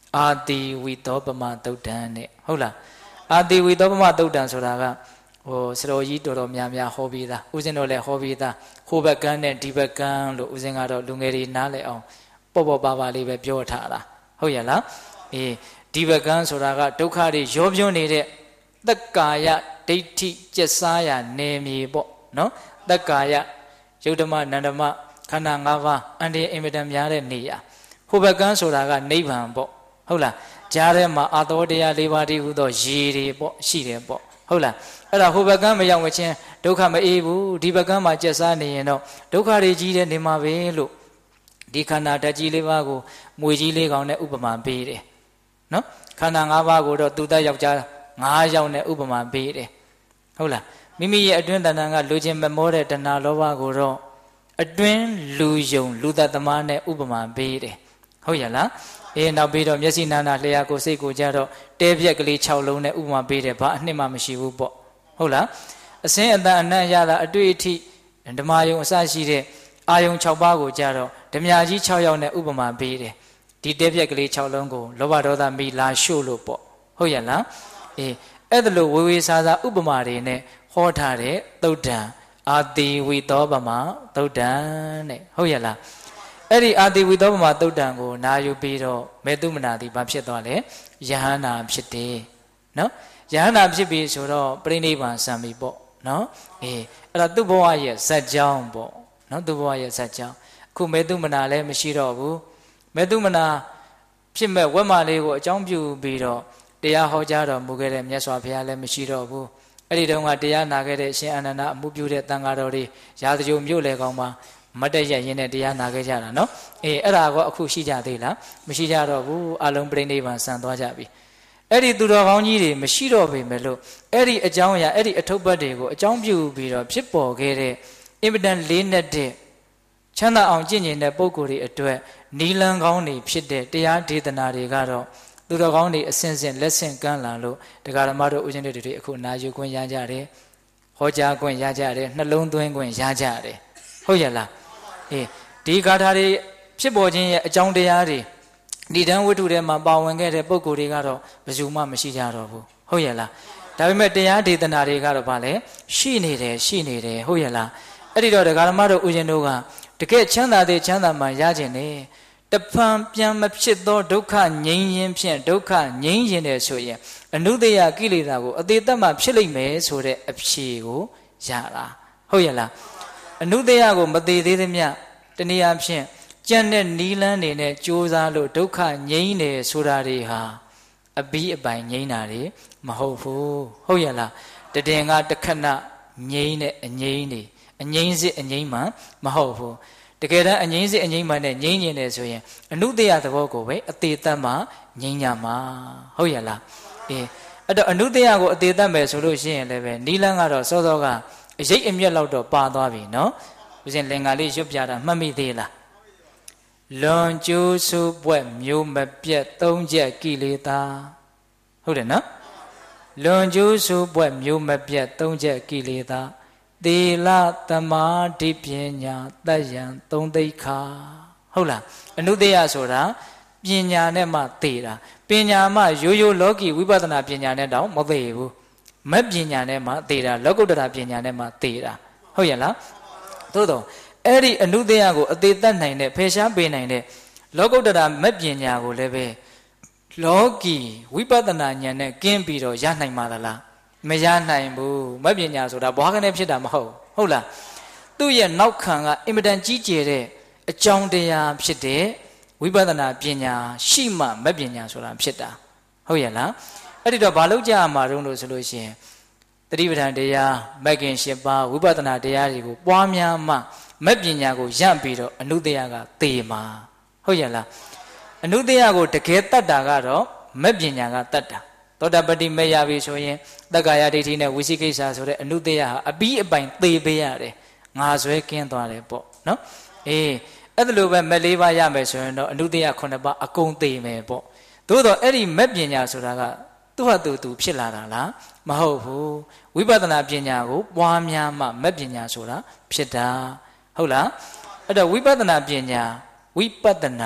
အာတိဝိသောပမသုတ်တံနဲ့ဟုတ်လားအာတိဝိသောပမသုတ်တံဆိုတာကစတော်ကြီးတော်တော်များများဟောပြီးသားဦးဇင်းတို့လည်းဟောပြီးသားဟိုဘက်ကန်းနဲ့ဒီဘက်ကန်းလို့ဦးဇင်းကတော့လူငယ်တွေနားလည်အောင်ပေါ့ပေါ့ပါပါလေးပဲပြောထားတာဟုတ်ရဲ့လားဒီဘက်ကန်းဆိုတာကဒုက္ခတွေရောပြွန်းနေတဲ့တက္ကာယဒိဋ္ဌိကျက်စားရနေမြေပေါ့နော်တက္ကာယယုတ်ဓမ္မနန္ဒမခန္ဓာ၅ပါးအန္တရာယ်အင်မတန်များတဲ့နေရာဟိုဘက်ကန်းဆိုတာကနိဗ္ဗာန်ပေါ့ဟုတ်လားကြားထဲမှာအာသောတရား၄ပါးတည်းဟူသောရေတွေပေါ့ရှိတယ်ပေါ့ဟုတ်လားအဲ့ဒါဟိုဘက်ကန်းမရောက်မချင်းဒုက္ခမအေးဘူးဒီဘက်ကန်းမှာကျက်စားနေရင်တော့ဒုက္ခတွေကြီးတဲ့နေမှာပဲလို့ဒီခန္ဓာဓာတ်ကြီး၄ပါးကိုမွေကြီး၄ကောင်နဲ့ဥပမာပေးတယ်နော်ခန္ဓာ၅ပါးကိုတော့သူတတ်ယောက်ျား9ယောက်နဲ့ဥပမာပေးတယ်ဟုတ်လားမိမိရဲ့အတွင်းတဏ္ဍာကလူချင်းမမောတဲ့တဏှာလောဘကိုတော့အတွင်းလူယုံလူတတ်သမားနဲ့ဥပမာပေးတယ်ဟုတ်ရလားနောက်ပြီးတော့မျက်စိနာနာလျှာကိုစိတ်ကိုကြတော့တဲပြက်ကလေး6လုံးနဲ့ဥပမာပေးတယ်ဘာအနှစ်မှမရှိဘူးပေါ့ဟုတ်လားအစင်းအတန်အနံ့ရတာအတွေ့အထိဓမ္မယုံအစရှိတဲ့အာယုံ6ပါးကိုကြတော့ဓမြကြီး6ယောက်နဲ့ဥပမာပေးတယ်ဒီတဲပြက်ကလေး6လုံးကိုလောဘဒေါသမိလာရှို့လို့ပေါ့ဟုတ်ရလားအဲ့ဒါလိုဝေဝေစာစာဥပမာတွေနဲ့ဟောထားတဲ့သုတ်တံအာတိဝိသောပမသုတ်တံတဲ့ဟုတ်ရလားအဲ့ဒီအာတိဝိသောပမသုတ်တံကိုနာယူပြီးတော့မေတုမနာတိဘာဖြစ်သွားလဲယဟန္တာဖြစ်တယ်နော်ယဟန္တာဖြစ်ပြီဆိုတော့ပြိဋိဘံစံပြီပေါ့နော်အဲ့ဒါသူ့ဘဝရဲ့ဇက်ကြောင်းပေါ့နော်သူ့ဘဝရဲ့ဇက်ကြောင်းအခုမေတုမနာလည်းမရှိတော့ဘူးမေတုမနာဖြစ်မဲ့ဝက်မလေးကိုအကြောင်းပြုပြီးတော့တရားဟောကြားတော်မူခဲ့တဲ့မြတ်စွာဘုရားလည်းမရှိတော့ဘူးအဲ့ဒီတုန်းကတရားနာခဲ့တဲ့အရှင်အာနန္ဒအမှုပြုတဲ့တန်ဃာတော်တွေရာဇဂိုမြို့လေကောင်မှာမတ်တရရင်းနဲ့တရားနာခဲ့ကြတာနော်အဲ့ဒါကအခုရှိကြသေးလားမရှိကြတော့ဘူးအလုံးပြိဋိဘံဆန်သွားကြပြီအဲ့ဒီသူတော်ကောင်းကြီးတွေမရှိတော့ပေမဲ့လို့အဲ့ဒီအကြောင်းအရာအဲ့ဒီအထုပ်ပတ်တွေကိုအကြောင်းပြုပြီးတော့ဖြစ်ပေါ်ခဲ့တဲ့အင်မတန်လေးနက်တဲ့ချမ်းသာအောင်ကျင့်ကြံတဲ့ပုဂ္ဂိုလ်တွေအတွက်နီလန်းကောင်းတွေဖြစ်တဲ့တရားဒေသနာတွေကတော့သူတော်ကောင်းတွေအစဉ်စဉ်လက်ဆင့်ကမ်းလာလို့တရားဓမ္မတို့ဦးဇင်းတို့တွေအခုနာယူခွင့်ရကြတယ်ဟောကြားခွင့်ရကြတယ်နှလုံးသွင်းခွင့်ရကြတယ်ဟုတ်ရဲ့လားဒီဂါထာတွေဖြစ်ပေါ်ခြင်းရဲ့အကြောင်းတရားတွေဒီတန်းဝတ္ထုထဲမှာပါဝင်ခဲ့တဲ့ပုဂ္ဂိုလ်တွေကတော့ဘယ်သူမှမရှိကြတော့ဘူးဟုတ်ရဲ့လားဒါပေမဲ့တရားဒေသနာတွေကတော့ဗာလဲရှိနေတယ်ဟုတ်ရဲ့လားအဲ့ဒီတော့တရားဓမ္မတို့ဦးဇင်းတို့ကတကယ်ချမ်းသာတဲ့ချမ်းသာမှရခြင်းနဲ့တဖန်ပြန်မဖြစ်သောဒုက္ခငြိမ်းရင်ဖြင့်ဒုက္ခငြိမ်းရင်တယ်ဆိုရင်အနုတ္တယကိလေသာကိုအသေးသက်မှဖြစ်လိမ့်မယ်ဆိုတဲ့အဖြေကိုရတာဟုတ်ရဲ့လားအနုတ္တယကိုမသေးသေးသမျှတနည်းအားဖြင့်ကြံတဲ့နီလန်းနေနဲ့ကြိုးစားလို့ဒုက္ခငြိမ်းတယ်ဆိုတာတွေဟာအဘိအပိုင်ငြိမ်းတာတွေမဟုတ်ဘူးဟုတ်ရဲ့လားတည်ငါတခဏငြိမ်းတဲ့အငြိမ်းတွေအငြိမ်းစစ်အငြိမ်းမှမဟုတ်ဘူးတကယ်တမ်းအငြိမ်းစစ်အငြိမ်းမှနဲ့ငြိမ်းနေတယ်ဆိုရင်အနုတ္တယသဘောကိုပဲအသေးသက်မှငြိမ်းကြမှာဟုတ်ရဲ့လားအဲ့တော့အနုတ္တယကိုအသေးသက်မယ်ဆိုလို့ရှိရင်လည်းပဲနီလန်းကတော့စောစောကအရိပ်အမျက်လောက်တော့ပါသွားပြီနော်ဦးဇင်းလင်္ကာလေးရွတ်ပြတာမှတ်မိသေးလားလွန်ကျိုးစုပွက်မျိုးမပြတ်၃ချက်ကိလေသာဟုတ်တယ်နော်လွန်ကျိုးစုပွက်မျိုးမပြတ်၃ချက်ကိလေသာသီလသမာဓိပညာတတ်ဉာဏ်သုံးသိက္ခာဟုတ်လားအနုတ္တယဆိုတာပညာနဲ့မှသိတာပညာမှရိုးရိုးလောကီဝိပဿနာပညာနဲ့တောင်မသိဘူးမက်ပညာနဲ့မှသိတာလောကုတ္တရာပညာနဲ့မှသိတာဟုတ်ရဲ့လားသို့တော့အဲ့ဒီအနုတ္တယကိုအသေးသက်နိုင်တဲ့ဖယ်ရှားပေးနိုင်တဲ့လောကုတ္တရာမက်ပညာကိုလည်းပဲလောကီဝိပဿနာဉာဏ်နဲ့ကင်းပြီးတော့ရနိုင်မှာလားမရနိုင်ဘူးမက်ပညာဆိုတာဘွားကနေဖြစ်တာမဟုတ်လားသူ့ရဲ့နောက်ခံကအင်မတန်ကြီးကျယ်တဲ့အကြောင်းတရားဖြစ်တဲ့ဝိပဿနာပညာရှိမှမက်ပညာဆိုတာဖြစ်တာဟုတ်ရဲ့လားအဲ့ဒီတော့ဘာလို့ကြရမှာတုံးလို့ဆိုလို့ရှိရင်တတိပဋ္ဌာန်တရားမဂ်ကင်၈ပါးဝိပဿနာတရားတွေကိုပွားများမှမက်ပညာကိုရပြီးတော့အနုတ္တယကသေမှာဟုတ်ရဲ့လားအနုတ္တယကိုတကယ်တတ်တာကတော့မက်ပညာကတတ်တာသောတာပတ္တိမေရပြီဆိုရင်တက္ကာယဒိဋ္ဌိနဲ့ဝိသိကိစ္စဆိုတဲ့အနုတ္တယဟာအပြီးအပိုင်သေပေးရတယ်ငါဆွဲကင်းသွားတယ်ပေါ့နော်အဲ့ဒါလိုပဲမက်၄ပါးရမယ်ဆိုရင်တော့အနုတ္တယ9ပါးအကုန်သေမယ်ပေါ့သို့တော့အဲ့ဒီမက်ပညာဆိုတာကသူ့ဟာသူဖြစ်လာတာလားမဟုတ်ဘူးဝိပဿနာပညာကိုပွားများမှမက်ပညာဆိုတာဖြစ်တာဟုတ်လားအဲ့တော့ဝိပဿနာပညာဝိပဿနာ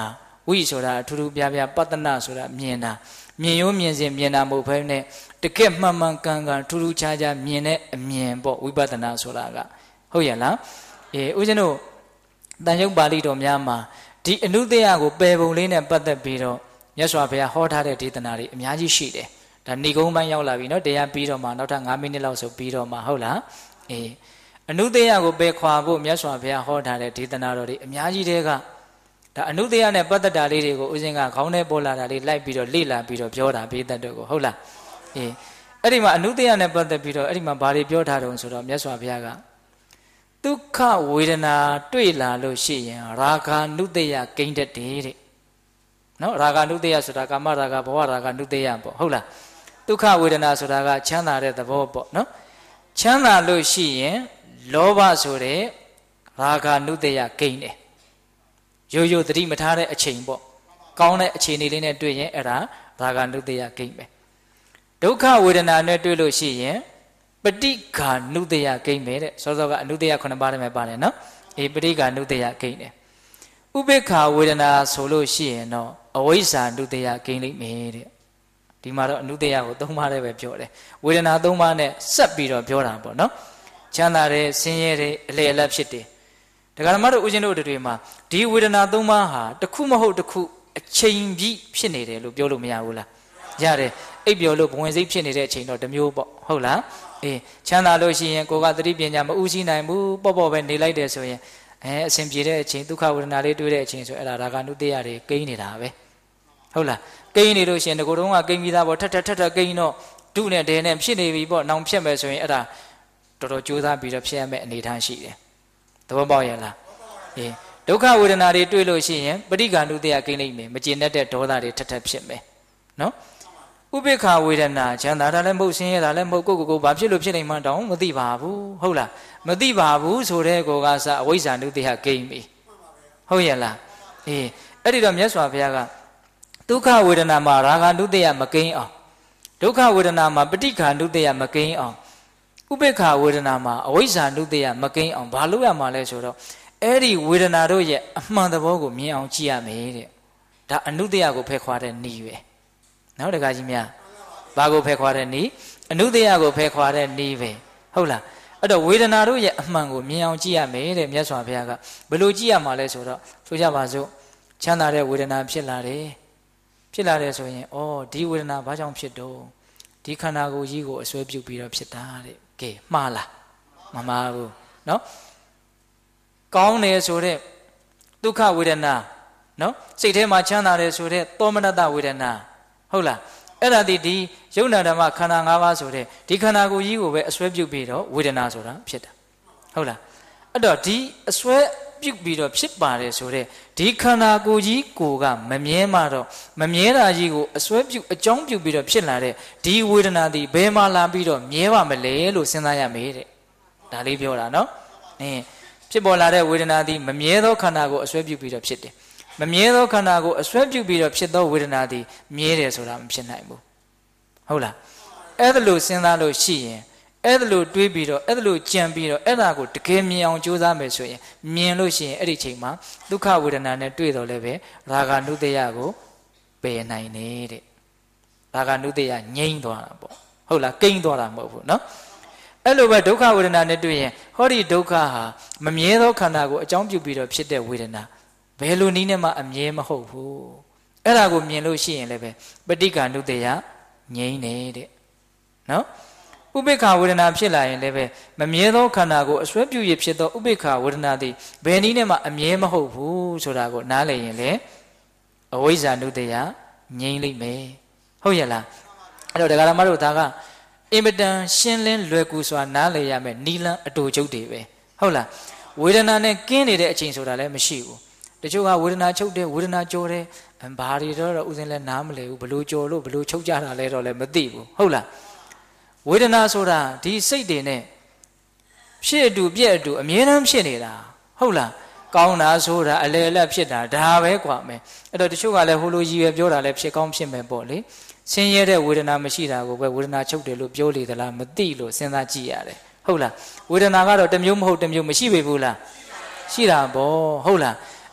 ဝိဆိုတာအထူးထူးပြပြပတ္တနာဆိုတာမြင်တာမြင်ရိုးမြင်စဉ်မြင်တာမဟုတ်ဘဲနဲ့တကယ်မှန်မှန်ကန်ကန်ထူးထူးခြားခြားမြင်တဲ့အမြင်ပေါ့ဝိပဿနာဆိုတာကဟုတ်ရဲ့လားဦးဇင်းတို့တန်ရုပ်ပါဠိတော်များမှာဒီအနုတ္တယကိုပယ်ပုံလေးနဲ့ပတ်သက်ပြီးတော့မြတ်စွာဘုရားဟောထားတဲ့ဒေသနာတွေအများကြီးရှိတယ်ဒါဏိကုံးပိုင်းရောက်လာပြီနော်တရားပြီးတော့မှနောက်ထပ်9မိနစ်လောက်ဆိုပြီးတော့မှဟုတ်လားအနုတ္တယကိုပယ်ခွာဖို့မြတ်စွာဘုရားဟောထားတဲ့ဒေသနာတော်တွေအများကြီးတည်းကဒါအနုတ္တယနဲ့ပတ်သက်တာလေးတွေကိုဦးဇင်းကခေါင်းထဲပေါ်လာတာလေးလိုက်ပြီးတော့လေ့လာပြီးတော့ပြောတာဘေးသက်တို့ကိုဟုတ်လားအဲ့ဒီမှာအနုတ္တယနဲ့ပတ်သက်ပြီးတော့အဲ့ဒီမှာဘာတွေပြောထားတုံးဆိုတော့မြတ်စွာဘုရားကဒုက္ခဝေဒနာတွေ့လာလို့ရှိရင်ရာဂာနုတ္တယကိန်းတတ်တယ်တဲ့နော်ရာဂာနုတ္တယဆိုတာကာမရာဂဘဝရာဂာနုတ္တယပေါ့ဟုတ်လားဒုက္ခဝေဒနာဆိုတာကချမ်းသာတဲ့သဘောပေါ့နော်ချမ်းသာလို့ရှိရင်လောဘဆိုတဲ့ရာဂာနုတ္တယကိန်းတယ်ရိုးရိုးသတိမထားတဲ့အချိန်ပေါ့ကောင်းတဲ့အခြေအနေလေးနဲ့တွေ့ရင်အဲ့ဒါရာဂာနုတ္တယကိန်းပဲဒုက္ခဝေဒနာနဲ့တွေ့လို့ရှိရင်ပဋိက္ခာနုတ္တယကိန်းပဲတဲ့စောစောကအနုတ္တယ9ပါးတည်းပဲပါတယ်နော်ပဋိက္ခာနုတ္တယကိန်းတယ်ဥပေက္ခဝေဒနာဆိုလို့ရှိရင်တော့အဝိဇ္ဇာနုတ္တယကိန်းလိမ့်မယ်တဲ့ဒီမှာတော့အနုတ္တယကို3ပါးတည်းပဲပြောတယ်ဝေဒနာ3ပါးနဲ့ဆက်ပြီးတော့ပြောတာပေါ့နော်ချမ်းသာတဲ့ဆင်းရဲတဲ့အလေအလတ်ဖြစ်တယ်ဒါကြမှာတော့ဦးဇင်းတို့တွေမှာဒီဝေဒနာ3ပါးဟာတစ်ခုမဟုတ်တစ်ခုအချိန်ပြည့်ဖြစ်နေတယ်လို့ပြောလို့မရဘူးလားရတယ်အိပ်ပျော်လို့ဘဝင်စိတ်ဖြစ်နေတဲ့အချိန်တော့တစ်မျိုးပေါ့ဟုတ်လားချမ်းသာလို့ရှိရင်ကိုကသတိပညာမဥရှိနိုင်ဘူးပေါ့ပေါ့ပဲနေလိုက်တယ်ဆိုရင်အဆင်ပြေတဲ့အချိန်ဒုက္ခဝေဒနာလေးတွေ့တဲ့အချိန်ဆိုအဲ့ဒါရာဂနုတ္တယတွေကိန်းနေတာပဲဟုတ်လားကိန်းနေလို့ရှိရင်ဒီကိုယ်တော့ကကိန်းပြီးသားပေါ့ထက်ကိန်းတော့ဒုနဲ့ဒဲနဲ့ဖြစ်နေပြီပေါ့နောင်ဖြစ်မယ်ဆိုရင်အဲ့ဒါတော်တော်ကြိုးစားပြီးတော့ဖြစ်ရမယ့်အနေအထားရှိတယ်သဘောပေါက်ရဲ့လားဒုက္ခဝေဒနာတွေတွေ့လို့ရှိရင်ပဋိက္ခာနုတ္တယကိန်းလိမ့်မယ်မကျေနပ်တဲ့ဒေါသတွေထက်ဖြစ်မယ်နော်ဥပေက္ခဝေဒနာချမ်းသာတာလည်းမဟုတ်ဆင်းရဲတာလည်းမဟုတ်ကိုဘာဖြစ်လို့ဖြစ်နေမှတောင်မသိပါဘူးဟုတ်လားမသိပါဘူးဆိုတဲ့ကိုကစအဝိဇ္ဇာနုတ္တယကိန်းပြီဟုတ်ရဲ့လားအဲ့ဒီတော့မြတ်စွာဘုရားကဒုက္ခဝေဒနာမှာရာဂနုတ္တယမကိန်းအောင်ဒုက္ခဝေဒနာမှာပဋိက္ခာနုတ္တယမကိန်းအောင်ဥပေက္ခဝေဒနာမှာအဝိဇ္ဇာနုတ္တယမကိန်းအောင်ဘာလို့ရမှာလဲဆိုတော့အဲ့ဒီဝေဒနာတို့ရဲ့အမှန်သဘောကိုမြင်အောင်ကြည့်ရမယ်တဲ့ဒါအနုတ္တယကိုဖယ်ခွာတဲ့နည်းပဲနော်တခါကြီးများဘာကိုဖယ်ခွာတဲ့နည်းအနုတ္တယကိုဖယ်ခွာတဲ့နည်းပဲဟုတ်လားအဲ့တော့ဝေဒနာတို့ရဲ့အမှန်ကိုမြင်အောင်ကြည့်ရမယ်တဲ့မြတ်စွာဘုရားကဘယ်လိုကြည့်ရမှာလဲဆိုတော့ဆိုကြပါစို့ချမ်းသာတဲ့ဝေဒနာဖြစ်လာတယ်ဆိုရင်ဩဒီဝေဒနာဘာကြောင့်ဖြစ်တော့ဒီခန္ဓာကိုယ်ကြီးကိုအစွဲပြုတ်ပြီးတော့ဖြစ်တာတဲ့ကဲမှားလားမမှားဘူးနော်ကောင်းတယ်ဆိုတဲ့ဒုက္ခဝေဒနာနော်စိတ်ထဲမှာချမ်းသာတယ်ဆိုတဲ့သောမနတဝေဒနာဟုတ်လားအဲ့ဒါဒီယုံနာဓမ္မခန္ဓာ၅ပါးဆိုတဲ့ဒီခန္ဓာကိုယ်ကြီးကိုပဲအစွဲပြုတ်ပြီးတော့ဝေဒနာဆိုတာဖြစ်တာဟုတ်လားအဲ့တော့ဒီအစွဲပြုတ်ပြီးတော့ဖြစ်ပါတယ်ဆိုတဲ့ဒီခန္ဓာကိုယ်ကြီးကိုကမမြဲမှတော့မမြဲတာကြီးကိုအစွဲပြုတ်အကြောင်းပြုတ်ပြီးတော့ဖြစ်လာတဲ့ဒီဝေဒနာဒီဘယ်မှာလာပြီးတော့မြဲပါမလဲလို့စဉ်းစားရမယ်တဲ့ဒါလေးပြောတာနော်ဖြစ်ပေါ်လာတဲ့ဝေဒနာဒီမမြဲသောခန္ဓာကိုအစွဲပြုတ်ပြီးတော့ဖြစ်တယ်မမြဲသောခန္ဓာကိုအစွဲပြုတ်ပြီးတော့ဖြစ်သောဝေဒနာဒီမြဲတယ်ဆိုတာမဖြစ်နိုင်ဘူးဟုတ်လားအဲ့ဒါလို့စဉ်းစားလို့ရှိရင်အဲ့ဒါလို့တွေးပြီးတော့အဲ့ဒါလို့ကြံပြီးတော့အဲ့ဒါကိုတကယ်မြင်အောင်ကြိုးစားမယ်ဆိုရင်မြင်လို့ရှိရင်အဲ့ဒီချိန်မှာဒုက္ခဝေဒနာနဲ့တွေ့တော့လည်းပဲရာဂနုတ္တယကိုပယ်နိုင်နေတဲ့ရာဂနုတ္တယငြိမ့်သွားတာပေါ့ဟုတ်လားကိန်းသွားတာမဟုတ်ဘူးနော်အဲ့လိုပဲဒုက္ခဝေဒနာနဲ့တွေ့ရင်ဟောဒီဒုက္ခဟာမမြဲသောခန္ဓာကိုအကြောင်းပြုပြီးတော့ဖြစ်တဲ့ဝေဒနာဘယ်လိုနည်းနဲ့မှအမြဲမဟုတ်ဘူးအဲ့ဒါကိုမြင်လို့ရှိရင်လည်းပဲပဋိက္ခာနုတ္တယငြိမ့်နေတဲ့နော်ဥပေက္ခဝေဒနာဖြစ်လာရင်လည်းပဲမမြဲသောခန္ဓာကိုအစွဲပြုရဖြစ်သောဥပေက္ခဝေဒနာသည်ဘယ်နည်းနဲ့မှအမြဲမဟုတ်ဘူးဆိုတာကိုနားလည်ရင်လေအဝိဇ္ဇာနုတ္တယငြိမ့်လိမ့်မယ်ဟုတ်ရဲ့လားအဲ့တော့ဒကာရမတို့ဒါကအင်မတန်ရှင်းလင်းလွယ်ကူစွာနားလည်ရမယ်နီလန်းအတူချုပ်တွေပဲဟုတ်လားဝေဒနာနဲ့ကင်းနေတဲ့အချိန်ဆိုတာလည်းမရှိဘူးတချို့ကဝေဒနာချုပ်တယ်ဝေဒနာကြောတယ်ဘာတွေတော့ဥစဉ်လဲနားမလဲဘူးဘလို့ကြောလို့ဘလို့ချုပ်ကြတာလဲတော့လည်းမသိဘူးဟုတ်လားဝေဒနာဆိုတာဒီစိတ်တွေနဲ့ဖြစ်အတူပြက်အတူအမြဲတမ်းဖြစ်နေတာဟုတ်လားကောင်းတာဆိုတာအလေအလတ်ဖြစ်တာဒါပဲกว่าမယ်အဲ့တော့တချို့ကလည်းဟိုလိုရည်ရွယ်ပြောတာလည်းဖြစ်ကောင်းဖြစ်မယ်ပေါ့လေဆင်းရဲတဲ့ဝေဒနာမရှိတာကိုပဲဝေဒနာချုပ်တယ်လို့ပြောလေသလားမသိလို့စဉ်းစားကြည့်ရတယ်ဟုတ်လားဝေဒနာကတော့တစ်မျိုးမဟုတ်တစ်မျိုးမရှိပေဘူးလားရှိတာပေါ့ဟုတ်လား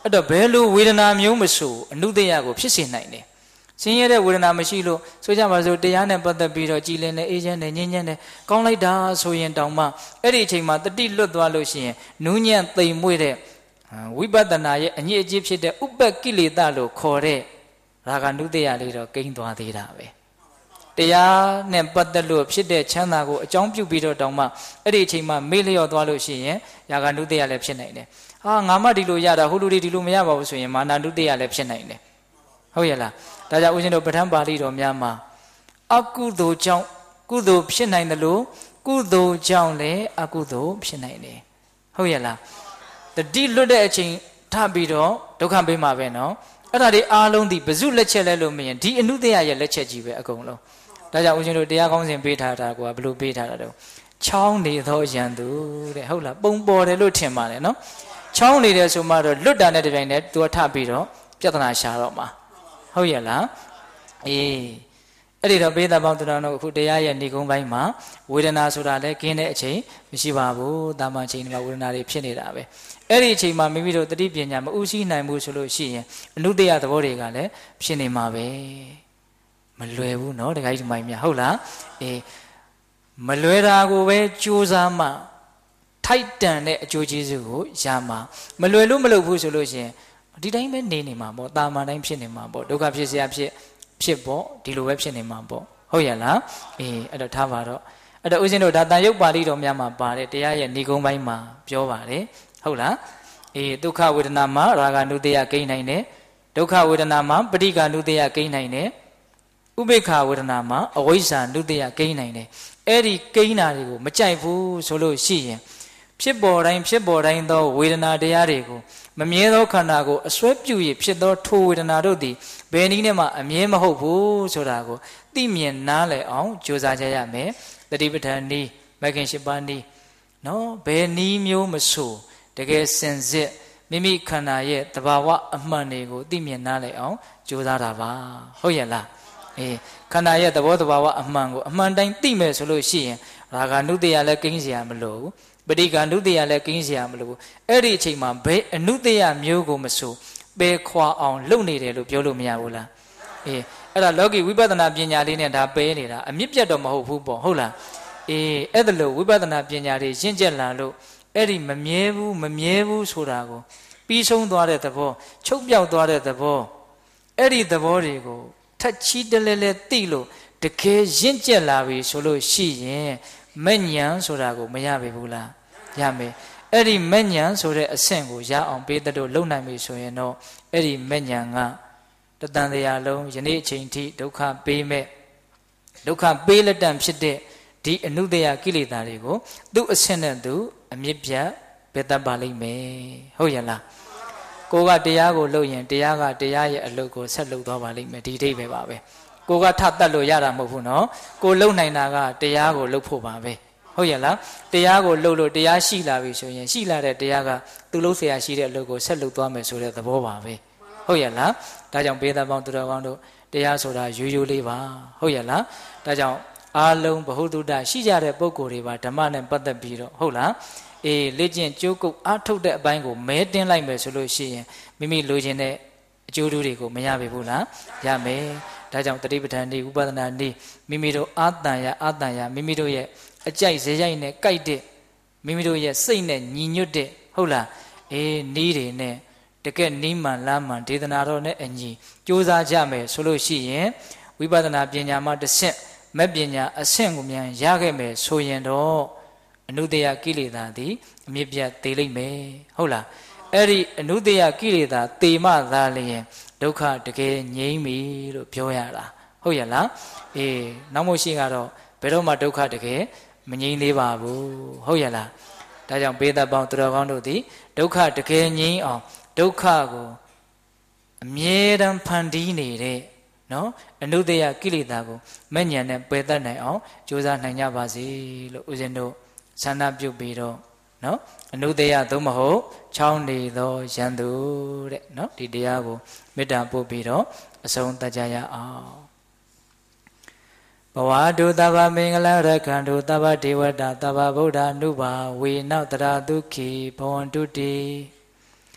အဲ့တော့ဘယ်လိုဝေဒနာမျိုးမဆိုအနုတ္တယကိုဖြစ်စေနိုင်တယ်ဆင်းရဲတဲ့ဝေဒနာမရှိလို့ဆိုကြပါစို့တရားနဲ့ပတ်သက်ပြီးတော့ကြည်လင်တဲ့အေးချမ်းတဲ့ငြိမ်းချမ်းတဲ့ကောင်းလိုက်တာဆိုရင်တောင်မှအဲ့ဒီအချိန်မှာတတိလွတ်သွားလို့ရှိရင်နူးညံ့သိမ်မွေ့တဲ့ဝိပဿနာရဲ့အညစ်အကြေးဖြစ်တဲ့ဥပ္ပကိလေသာလို့ခေါ်တဲ့ရာဂနုတ္တယလေးတော့ကိန်းသွားသေးတာပဲတရားနဲ့ပတ်သက်လို့ဖြစ်တဲ့ချမ်းသာကိုအကြောင်းပြုပြီးတော့တောင်မှအဲ့ဒီအချိန်မှာမေ့လျော့သွားလို့ရှိရင်ရာဂနုတ္တယလည်းဖြစ်နိုင်တယ်ဟာငါမှဒီလိုရတာဟိုလူတွေဒီလိုမရပါဘူးဆိုရင်မာနနုတ္တယလည်းဖြစ်နိုင်တယ်ဟုတ်ရဲ့လားဒါကြောင့်ဦးဇင်းတို့ပဋ္ဌာန်းပါဠိတော်များမှာအကုသိုလ်ကြောင့်ကုသိုလ်ဖြစ်နိုင်တယ်လို့ကုသိုလ်ကြောင့်လည်းအကုသိုလ်ဖြစ်နိုင်တယ်ဟုတ်ရဲ့လားတတိလွတ်တဲ့အချိန်ထပြီးတော့ဒုက္ခပေးမှာပဲနော်အဲ့ဒါတွေအားလုံးဒီဘဇုလက်ချက်လဲလို့မရင်ဒီအနုတ္တယရဲ့လက်ချက်ကြီးပဲအကုန်လုံးဒါကြောင့်ဦးဇင်းတို့တရားကောင်းစဉ်ပေးထားတာကဘယ်လိုပေးထားတာတော့ချောင်းနေသောရန်သူတဲ့ဟုတ်လားပုံပေါ်တယ်လို့ထင်ပါတယ်နော်ချောင်းနေတယ်ဆိုမှတော့လွတ်တာနဲ့တပြိုင်တည်းသူကထပြီးတော့ပြဿနာရှာတော့မှာဟုတ်ရဲ့လားအေးအဲ့ဒီတော့ဘေးသားပေါင်းတော်တို့အခုတရားရဲ့ဏိကုံးပိုင်းမှာဝေဒနာဆိုတာလည်းခင်းတဲ့အချိန်မရှိပါဘူးတာမန်ချိန်တွေမှာဝေဒနာတွေဖြစ်နေတာပဲအဲ့ဒီအချိန်မှာမိမိတို့တတိပညာမဥသိနိုင်ဘူးဆိုလို့ရှိရင်အနုတ္တယသဘောတွေကလည်းဖြစ်နေမှာပဲမလွယ်ဘူးเนาะတခါကြီးဒီမိုင်းများဟုတ်လားအေးမလွယ်တာကိုပဲကြိုးစားမှထိုက်တန်တဲ့အကျိုးကျေးဇူးကိုရမှာမလွယ်လို့မလုပ်ဘူးဆိုလို့ရှိရင်ဒီတိုင်းပဲနေမှာပေါ့တာမန်တိုင်းဖြစ်နေမှာပေါ့ဒုက္ခဖြစ်เสียဖြစ်ပေါ့ဒီလိုပဲဖြစ်နေမှာပေါ့ဟုတ်ရဲ့လားအေးအဲ့တော့ထားပါတော့အဲ့တော့ဦးဇင်းတို့ဒါတန်ရုပ်ပါဠိတော်များမှာပါတယ်တရားရဲ့ဏိကုံးပိုင်းမှာပြောပါတယ်ဟုတ်လားအေးဒုက္ခဝေဒနာမှာရာဂနုတ္တယကိန်းနိုင်တယ်ဒုက္ခဝေဒနာမှာပဋိက္ခနုတ္တယကိန်းနိုင်တယ်ဥပေက္ခဝေဒနာမှာအဝိဇ္ဇာနုတ္တယကိန်းနိုင်တယ်အဲ့ဒီကိန်းနာတွေကိုမကြိုက်ဘူးဆိုလို့ရှိရင်ဖြစ်ပေါ်တိုင်းသောဝေဒနာတရားတွေကိုမမြဲသောခန္ဓာကိုအစွဲပြု၍ဖြစ်သောထိုဝေဒနာတို့သည်ဘယ်နည်းနဲ့မှအမြဲမဟုတ်ဘူးဆိုတာကိုသိမြင်နားလည်အောင်ကြိုးစားကြရမယ်တတိပဋ္ဌာန်နည်းမဂ်ခင်၈ပါးနည်းနော်ဘယ်နည်းမျိုးမဆိုတကယ်စင်စစ်မိမိခန္ဓာရဲ့သဘာဝအမှန်တွေကိုသိမြင်နားလည်အောင်ကြိုးစားတာပါဟုတ်ရဲ့လားအေးခန္ဓာရဲ့သဘောသဘာဝအမှန်ကိုအမှန်တိုင်းသိမယ်ဆိုလို့ရှိရင်ရာဂနုတ္တယလည်းကိန်းเสียမလို့ပဋိက္ခနုတ္တယလည်းကိန်းเสียမလို့အဲ့ဒီအချိန်မှာဘယ်အနုတ္တယမျိုးကိုမဆိုပယ်ခွာအောင်လုပ်နေတယ်လို့ပြောလို့မရဘူးလားအေးအဲ့ဒါလောကီဝိပဿနာပညာလေးနဲ့ဒါပယ်နေတာအမြင့်ပြတ်တော့မဟုတ်ဘူးပေါ့ဟုတ်လားအေးအဲ့ဒါလို့ဝိပဿနာပညာတွေရင့်ကျက်လာလို့အဲ့ဒီမမြဲဘူးဆိုတာကိုပြီးဆုံးသွားတဲ့သဘောချုပ်ပြောက်သွားတဲ့သဘောအဲ့ဒီသဘောတွေကိုထက်ချီတလဲလဲသိလို့တကယ်ရင့်ကျက်လာပြီဆိုလို့ရှိရင်မဲ့ဉဏ်ဆိုတာကိုမရပြီဘူးလားရမယ်အဲ့ဒီမဲ့ဉဏ်ဆိုတဲ့အဆင့်ကိုရအောင်ပေးတဲ့တို့လုံနိုင်ပြီဆိုရင်တော့အဲ့ဒီမဲ့ဉဏ်ကတတန်တရားလုံးယနေ့အချိန်ထိဒုက္ခပေးမဲ့ဒုက္ခပေးလက်တံဖြစ်တဲ့ဒီအနုတ္တယကိလေသာတွေကိုသူ့အဆင့်နဲ့သူအမြင့်ပြတ်ပယ်တတ်ပါလိမ့်မယ်ဟုတ်ရဲ့လားကိုကတရားကိုလုပ်ရင်တရားကတရားရဲ့အလုပ်ကိုဆက်လုပ်သွားပါလိမ့်မယ်ဒီအိဗယ်ပါပဲကိုကထတတ်လို့ရတာမဟုတ်ဘူးနော်ကိုလုံနိုင်တာကတရားကိုလုပ်ဖို့ပါပဲဟုတ်ရဲ့လားတရားကိုလုပ်လို့တရားရှိလာပြီဆိုရင်ရှိလာတဲ့တရားကသူ့လုံးเสียရှိတဲ့အလုပ်ကိုဆက်လုပ်သွားမယ်ဆိုတဲ့သဘောပါပဲဟုတ်ရဲ့လားဒါကြောင့်ဘေးသားပေါင်းသူတော်ကောင်းတို့တရားဆိုတာရိုးရိုးလေးပါဟုတ်ရဲ့လားဒါကြောင့်အားလုံးဘ ഹു တုတ္တရှိကြတဲ့ပုဂ္ဂိုလ်တွေပါဓမ္မနဲ့ပတ်သက်ပြီးတော့ဟုတ်လားအေးလေ့ကျင့်ကြိုးကုပ်အားထုတ်တဲ့အပိုင်းကိုမဲတင်းလိုက်မယ်ဆိုလို့ရှိရင်မိမိလိုချင်တဲ့အကျိုးတွေကိုမရပြီဘူးလားရမယ်ဒါကြောင့်တတိပဋ္ဌာန်ဒီဥပဒနာဒီမိမိတို့အာတန်ရမိမိတို့ရဲ့အကြိုက်ဇေယိုက်နဲ့ကြိုက်တဲ့မိမိတို့ရဲ့စိတ်နဲ့ညီညွတ်တဲ့ဟုတ်လားအေးနီးတွေနဲ့တကယ်နီးမှန်လားမှန်ဒေသနာတော်နဲ့အညီကြိုးစားကြမယ်ဆိုလို့ရှိရင်ဝိပဿနာပညာမှာတစ်ဆင့်မက်ပညာအဆင့်ကိုမြန်ရခဲ့မယ်ဆိုရင်တော့အနုတ္တယကိလေသာသည်အမြင့်ပြတ်သေးလိမ့်မယ်ဟုတ်လားအဲ့ဒီအနုတ္တယကိလေသာတေမသာလျင်ဒုက္ခတကယ်ငြိမ်းပြီလို့ပြောရတာဟုတ်ရဲ့လားအေးနောက်မို့ရှိကတော့ဘယ်တော့မှဒုက္ခတကယ်မငြိမ်းသေးပါဘူးဟုတ်ရဲ့လားဒါကြောင့်ဘေးသက်ပေါင်းသူတော်ကောင်းတို့သည်ဒုက္ခတကယ်ငြိမ်းအောင်ဒုက္ခကိုအမြဲတမ်းဖန်တီးနေတဲ့နော်အနုတ္တယကိလေသာကိုမဲ့ဉာဏ်နဲ့ပယ်တတ်နိုင်အောင်ကြိုးစားနိုင်ကြပါစေလို့ဦးဇင်းတို့ဆန္ဒပြုပြီးတော့နော်အနုတ္တယသို့မဟုတ်ချောင်းနေသောရန်သူတဲ့နော်ဒီတရားကိုမေတ္တာပို့ပြီးတော့အဆုံးသတ်ကြရအောင်ဘဝတုတဗ္ဗမင်္ဂလရက္ခန္တုတဗ္ဗဒေဝတာတဗ္ဗဗုဒ္ဓ ानु ဘာဝေနတရာဒုက္ခိဘဝန္တုတိ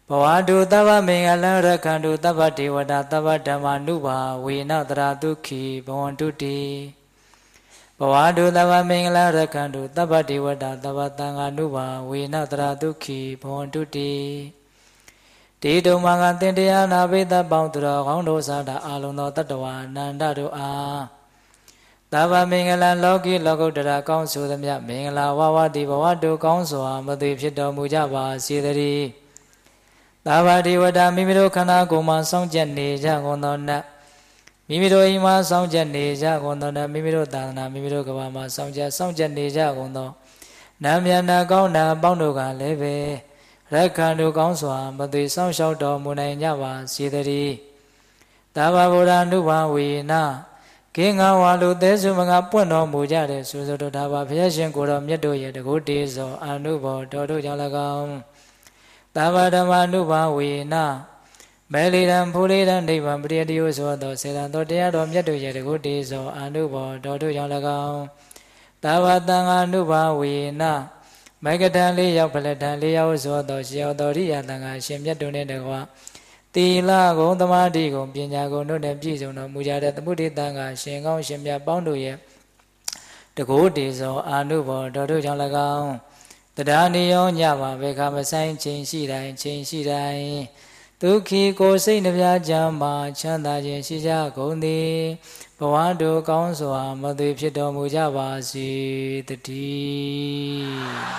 ဘဝတုသဗ္ဗမင်္ဂလရခန္တုသဗ္ဗဒေဝတာသဗ္ဗဓမ္မာနုဘာဝေနတရာဒုက္ခိဘဝန္တုတိဘဝတုသဗ္ဗမင်္ဂလရခန္တုသဗ္ဗဒေဝတာသဗ္ဗသံဃာနုဘာဝေနတရာဒုက္ခိဘဝန္တုတိတေတုံမင်္ဂသင်တရားနာပိသပေါင်းသူတော်ကောင်းတို့သာတာအာလုံသောတတ္တဝါအနန္တတို့အားသဗ္ဗမင်္ဂလလောကီလောကုတ္တရာကောင်းဆိုသမျှမင်္ဂလာဝဝတိဘဝတုကောင်းစွာမသွေဖြစ်တော်မူကြပါစေတည်းသဗ္ဗဒေဝတာမိမိတို့ခန္ဓာကိုယ်မှာစောင့်ကြနေကြကုန်သောနတ်မိမိတို့အိမ်မှာစောင့်ကြနေကြကုန်သောနတ်မိမိတို့သာသနာမိမိတို့ကဘာမှာစောင့်ကြနေကြကုန်သောနာမည်နာကောင်းနာပေါင်းတို့ကလည်းပဲရက္ခဏ်တို့ကောင်းစွာမသွေစောင့်ရှောက်တော်မူနိုင်ကြပါစေတည်းသဗ္ဗဗုဒ္ဓနုဘာဝေနကိင္ဃဝါလူသေးစုမငါပွင့်တော်မူကြတဲ့ဆိုဆိုတို့ဒါပါဘုရားရှင်ကိုတော်မြတ်တို့ရဲ့တကုတေဇောအာနုဘောတော်တို့ကြောင့်၎င်းသဗ္ဗဓမ္မနုဘာဝေနမေလိရံဖူလိရံနိဗ္ဗာန်ပရိယတိယဆိုသောစေတံတော်တရားတော်မြတ်တို့ရဲ့တကုတေဇောအာနုဘောတော်တို့ကြောင့်၎င်းသဗ္ဗသံဃာနုဘာဝေနမေကတံလေးရောက်ဖလက်တံလေးရောက်ဆိုသောရှေယောတော်ရိယသံဃာရှင်မြတ်တို့နှင့်တကွာသီလဂုံသမာဓိဂုံပညာဂုံတို့နှင့်ပြည့်စုံတော်မူကြတဲ့သမုဒိတံဃာရှင်ကောင်းရှင်မြတ်ပေါင်းတို့ရဲ့တကုတေဇောအာနုဘောတော်တို့ကြောင့်၎င်းတရားနိယောညပါဘေခမဆိုင်ချိန်ရှိတိုင်းဒုက္ခိကိုစိတ်နှပြချမ်းမာချမ်းသာခြင်းရှိကြကုန်သည်ဘဝတို့ကောင်းစွာမသွေဖြစ်တော်မူကြပါစေတည်း